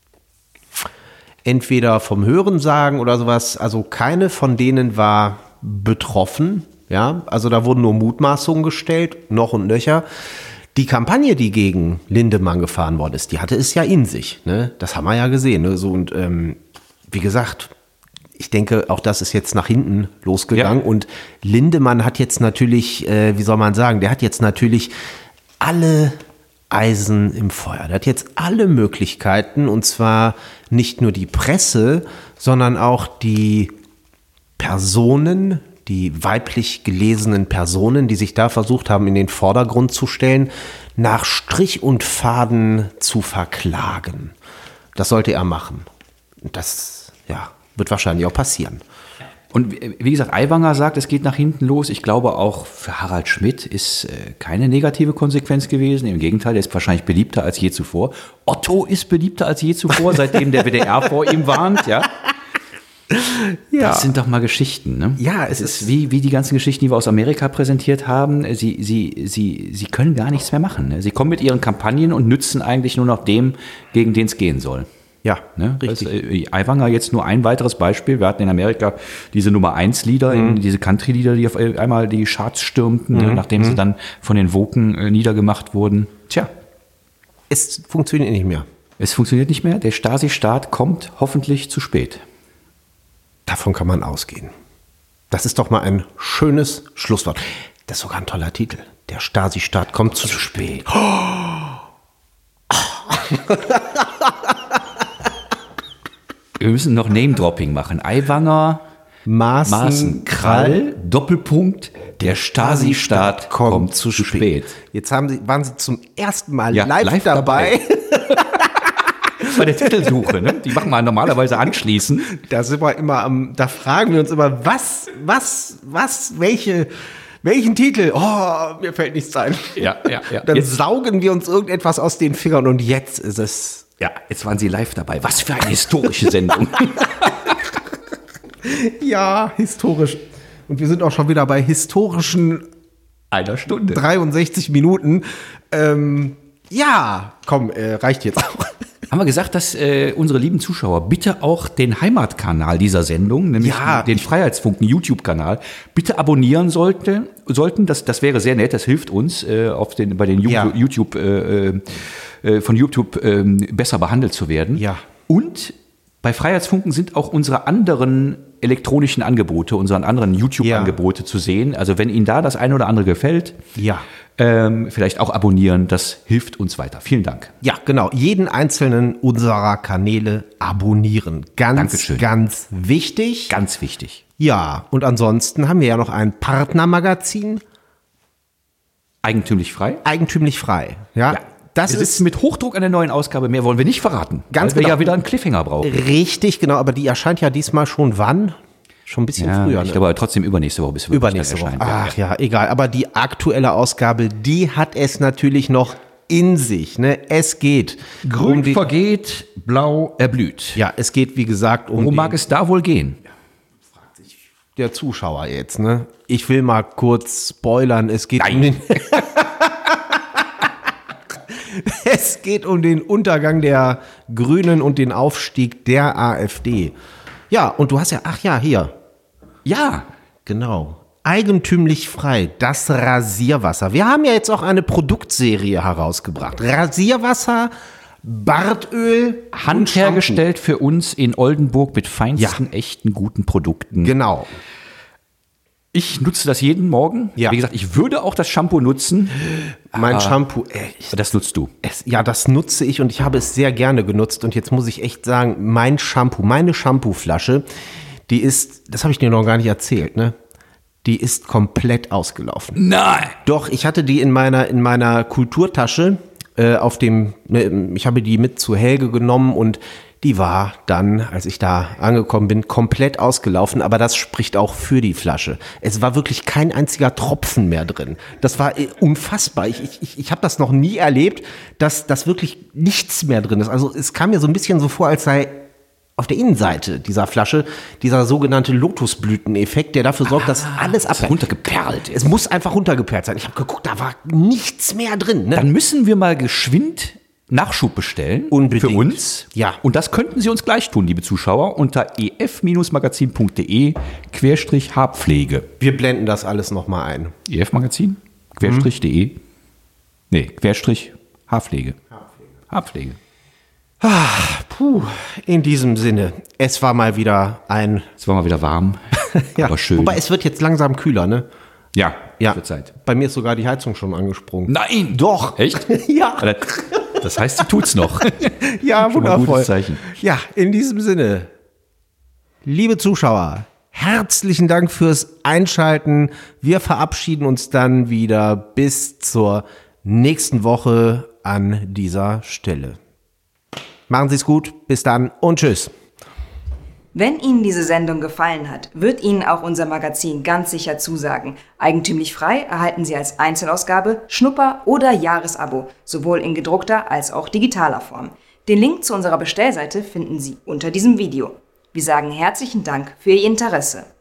[SPEAKER 1] entweder vom Hörensagen oder sowas, also keine von denen war betroffen, ja, also da wurden nur Mutmaßungen gestellt, noch und nöcher. Die Kampagne, die gegen Lindemann gefahren worden ist, die hatte es ja in sich, ne, das haben wir ja gesehen, ne, so und ähm, wie gesagt, ich denke, auch das ist jetzt nach hinten losgegangen ja. Und Lindemann hat jetzt natürlich, äh, wie soll man sagen, der hat jetzt natürlich alle Eisen im Feuer. Der hat jetzt alle Möglichkeiten, und zwar nicht nur die Presse, sondern auch die Personen, die weiblich gelesenen Personen, die sich da versucht haben, in den Vordergrund zu stellen, nach Strich und Faden zu verklagen. Das sollte er machen. Das, ja, wird wahrscheinlich auch passieren.
[SPEAKER 2] Und wie gesagt, Aiwanger sagt, es geht nach hinten los. Ich glaube, auch für Harald Schmidt ist äh, keine negative Konsequenz gewesen. Im Gegenteil, er ist wahrscheinlich beliebter als je zuvor. Otto ist beliebter als je zuvor, seitdem der W D R vor ihm warnt. Ja? Ja. Das sind doch mal Geschichten. Ne?
[SPEAKER 1] Ja,
[SPEAKER 2] es ist wie, wie die ganzen Geschichten, die wir aus Amerika präsentiert haben. Sie, sie, sie, sie können gar nichts mehr machen. Ne? Sie kommen mit ihren Kampagnen und nützen eigentlich nur noch dem, gegen den es gehen soll.
[SPEAKER 1] Ja,
[SPEAKER 2] ne? Richtig. Also, äh, Aiwanger jetzt nur ein weiteres Beispiel. Wir hatten in Amerika diese Nummer eins Lieder, mhm. diese Country-Lieder, die auf einmal die Charts stürmten, mhm. ne? nachdem mhm. sie dann von den Woken äh, niedergemacht wurden. Tja.
[SPEAKER 1] Es funktioniert nicht mehr.
[SPEAKER 2] Es funktioniert nicht mehr. Der Stasi-Staat kommt hoffentlich zu spät.
[SPEAKER 1] Davon kann man ausgehen. Das ist doch mal ein schönes Schlusswort. Das ist sogar ein toller Titel. Der Stasi-Staat kommt zu, zu spät. Oh.
[SPEAKER 2] Wir müssen noch Name-Dropping machen. Aiwanger,
[SPEAKER 1] Maaßen,
[SPEAKER 2] Maaßen Krall, Doppelpunkt, der Stasi-Staat kommt, kommt zu spät. spät.
[SPEAKER 1] Jetzt haben Sie, waren Sie zum ersten Mal
[SPEAKER 2] ja,
[SPEAKER 1] live, live dabei. dabei.
[SPEAKER 2] Bei der Titelsuche, ne? Die machen wir normalerweise anschließend.
[SPEAKER 1] Da sind wir immer am, da fragen wir uns immer, was, was, was, welche, welchen Titel? Oh, mir fällt nichts ein.
[SPEAKER 2] Ja, ja, ja.
[SPEAKER 1] Dann
[SPEAKER 2] jetzt
[SPEAKER 1] saugen wir uns irgendetwas aus den Fingern und jetzt ist es.
[SPEAKER 2] Ja, jetzt waren Sie live dabei. Was für eine historische Sendung.
[SPEAKER 1] Ja, historisch. Und wir sind auch schon wieder bei historischen
[SPEAKER 2] einer Stunde.
[SPEAKER 1] dreiundsechzig Minuten. Ähm, ja, komm, äh, reicht jetzt auch.
[SPEAKER 2] Haben wir gesagt, dass äh, unsere lieben Zuschauer bitte auch den Heimatkanal dieser Sendung, nämlich
[SPEAKER 1] ja,
[SPEAKER 2] den Freiheitsfunken YouTube-Kanal, bitte abonnieren sollte, sollten. Das, das wäre sehr nett, das hilft uns, äh, auf den, bei den
[SPEAKER 1] ja.
[SPEAKER 2] YouTube, äh, äh, von YouTube äh, besser behandelt zu werden.
[SPEAKER 1] Ja.
[SPEAKER 2] Und bei Freiheitsfunken sind auch unsere anderen elektronischen Angebote, unsere anderen YouTube-Angebote ja. zu sehen. Also wenn Ihnen da das eine oder andere gefällt,
[SPEAKER 1] ja.
[SPEAKER 2] ähm, vielleicht auch abonnieren, das hilft uns weiter. Vielen Dank.
[SPEAKER 1] Ja, genau. Jeden einzelnen unserer Kanäle abonnieren. Ganz,
[SPEAKER 2] Dankeschön.
[SPEAKER 1] ganz wichtig.
[SPEAKER 2] Ganz wichtig.
[SPEAKER 1] Ja, und ansonsten haben wir ja noch ein Partnermagazin.
[SPEAKER 2] Eigentümlich frei.
[SPEAKER 1] Eigentümlich frei. Ja.
[SPEAKER 2] Ja.
[SPEAKER 1] Das
[SPEAKER 2] wir
[SPEAKER 1] ist
[SPEAKER 2] sitzen mit Hochdruck an der neuen Ausgabe. Mehr wollen wir nicht verraten.
[SPEAKER 1] Ganz
[SPEAKER 2] weil wir
[SPEAKER 1] genau.
[SPEAKER 2] ja wieder einen Cliffhanger brauchen.
[SPEAKER 1] richtig, genau. Aber die erscheint ja diesmal schon wann? Schon ein bisschen
[SPEAKER 2] Ja,
[SPEAKER 1] früher.
[SPEAKER 2] ich
[SPEAKER 1] ne?
[SPEAKER 2] glaube aber trotzdem übernächste Woche bis wir
[SPEAKER 1] Übernächste Woche. Ach ja, egal. Aber die aktuelle Ausgabe, die hat es natürlich noch in sich. Ne? Es geht
[SPEAKER 2] Grün
[SPEAKER 1] um die,
[SPEAKER 2] vergeht, blau erblüht.
[SPEAKER 1] ja, es geht wie gesagt um
[SPEAKER 2] Worum
[SPEAKER 1] den,
[SPEAKER 2] mag es da wohl gehen?
[SPEAKER 1] der Zuschauer jetzt. Ne? Ich will mal kurz spoilern. Es geht
[SPEAKER 2] Nein.
[SPEAKER 1] um den Es geht um den Untergang der Grünen und den Aufstieg der AfD. Ja, und du hast ja, ach ja, hier,
[SPEAKER 2] Ja,
[SPEAKER 1] genau. Eigentümlich frei, das Rasierwasser. Wir haben ja jetzt auch eine Produktserie herausgebracht. Rasierwasser, Bartöl, und
[SPEAKER 2] handhergestellt für uns in Oldenburg mit feinsten, echten, guten Produkten.
[SPEAKER 1] Shampoo. Genau.
[SPEAKER 2] Ich nutze das jeden Morgen.
[SPEAKER 1] Ja.
[SPEAKER 2] Wie gesagt, ich würde auch das Shampoo nutzen.
[SPEAKER 1] Mein Shampoo, ey, ich,
[SPEAKER 2] Das nutzt du.
[SPEAKER 1] es, ja, das nutze ich und ich habe es sehr gerne genutzt. Und jetzt muss ich echt sagen, mein Shampoo, meine Shampooflasche, die ist, das habe ich dir noch gar nicht erzählt, ne? Die ist komplett ausgelaufen.
[SPEAKER 2] Nein.
[SPEAKER 1] Doch, ich hatte die in meiner, in meiner Kulturtasche äh, auf dem, ne, ich habe die mit zu Helge genommen und die war dann, als ich da angekommen bin, komplett ausgelaufen, aber das spricht auch für die Flasche. Es war wirklich kein einziger Tropfen mehr drin. Das war äh, unfassbar. Ich, ich, ich, ich habe das noch nie erlebt, dass, dass wirklich nichts mehr drin ist. Also es kam mir so ein bisschen so vor, als sei auf der Innenseite dieser Flasche dieser sogenannte Lotusblüteneffekt, der dafür sorgt, dass alles ab
[SPEAKER 2] runtergeperlt ist.
[SPEAKER 1] Es muss einfach runtergeperlt sein. Ich habe geguckt, da war nichts mehr drin. Ne?
[SPEAKER 2] Dann müssen wir mal geschwind Nachschub bestellen.
[SPEAKER 1] Unbedingt.
[SPEAKER 2] Für uns.
[SPEAKER 1] Ja.
[SPEAKER 2] Und das könnten Sie uns gleich tun, liebe Zuschauer, unter ef-magazin.de Querstrich Haarpflege.
[SPEAKER 1] Wir blenden das alles nochmal ein.
[SPEAKER 2] Ef-Magazin? Querstrich de? Nee, Querstrich Haarpflege. Haarpflege.
[SPEAKER 1] Puh, in diesem Sinne, es war mal wieder ein...
[SPEAKER 2] Es war mal wieder warm,
[SPEAKER 1] Ja,
[SPEAKER 2] aber schön.
[SPEAKER 1] wobei es wird jetzt langsam kühler, ne?
[SPEAKER 2] ja,
[SPEAKER 1] Ja,
[SPEAKER 2] wird Zeit.
[SPEAKER 1] bei mir ist sogar die Heizung schon angesprungen.
[SPEAKER 2] Nein!
[SPEAKER 1] Doch.
[SPEAKER 2] Echt?
[SPEAKER 1] Ja.
[SPEAKER 2] Das heißt, sie tut's noch.
[SPEAKER 1] Ja,
[SPEAKER 2] Schon mal ein
[SPEAKER 1] wundervoll.
[SPEAKER 2] gutes Zeichen.
[SPEAKER 1] Ja, in diesem Sinne, liebe Zuschauer, herzlichen Dank fürs Einschalten. Wir verabschieden uns dann wieder bis zur nächsten Woche an dieser Stelle. Machen Sie es gut, bis dann und tschüss.
[SPEAKER 3] Wenn Ihnen diese Sendung gefallen hat, wird Ihnen auch unser Magazin ganz sicher zusagen. Eigentümlich frei erhalten Sie als Einzelausgabe, Schnupper oder Jahresabo, sowohl in gedruckter als auch digitaler Form. Den Link zu unserer Bestellseite finden Sie unter diesem Video. Wir sagen herzlichen Dank für Ihr Interesse.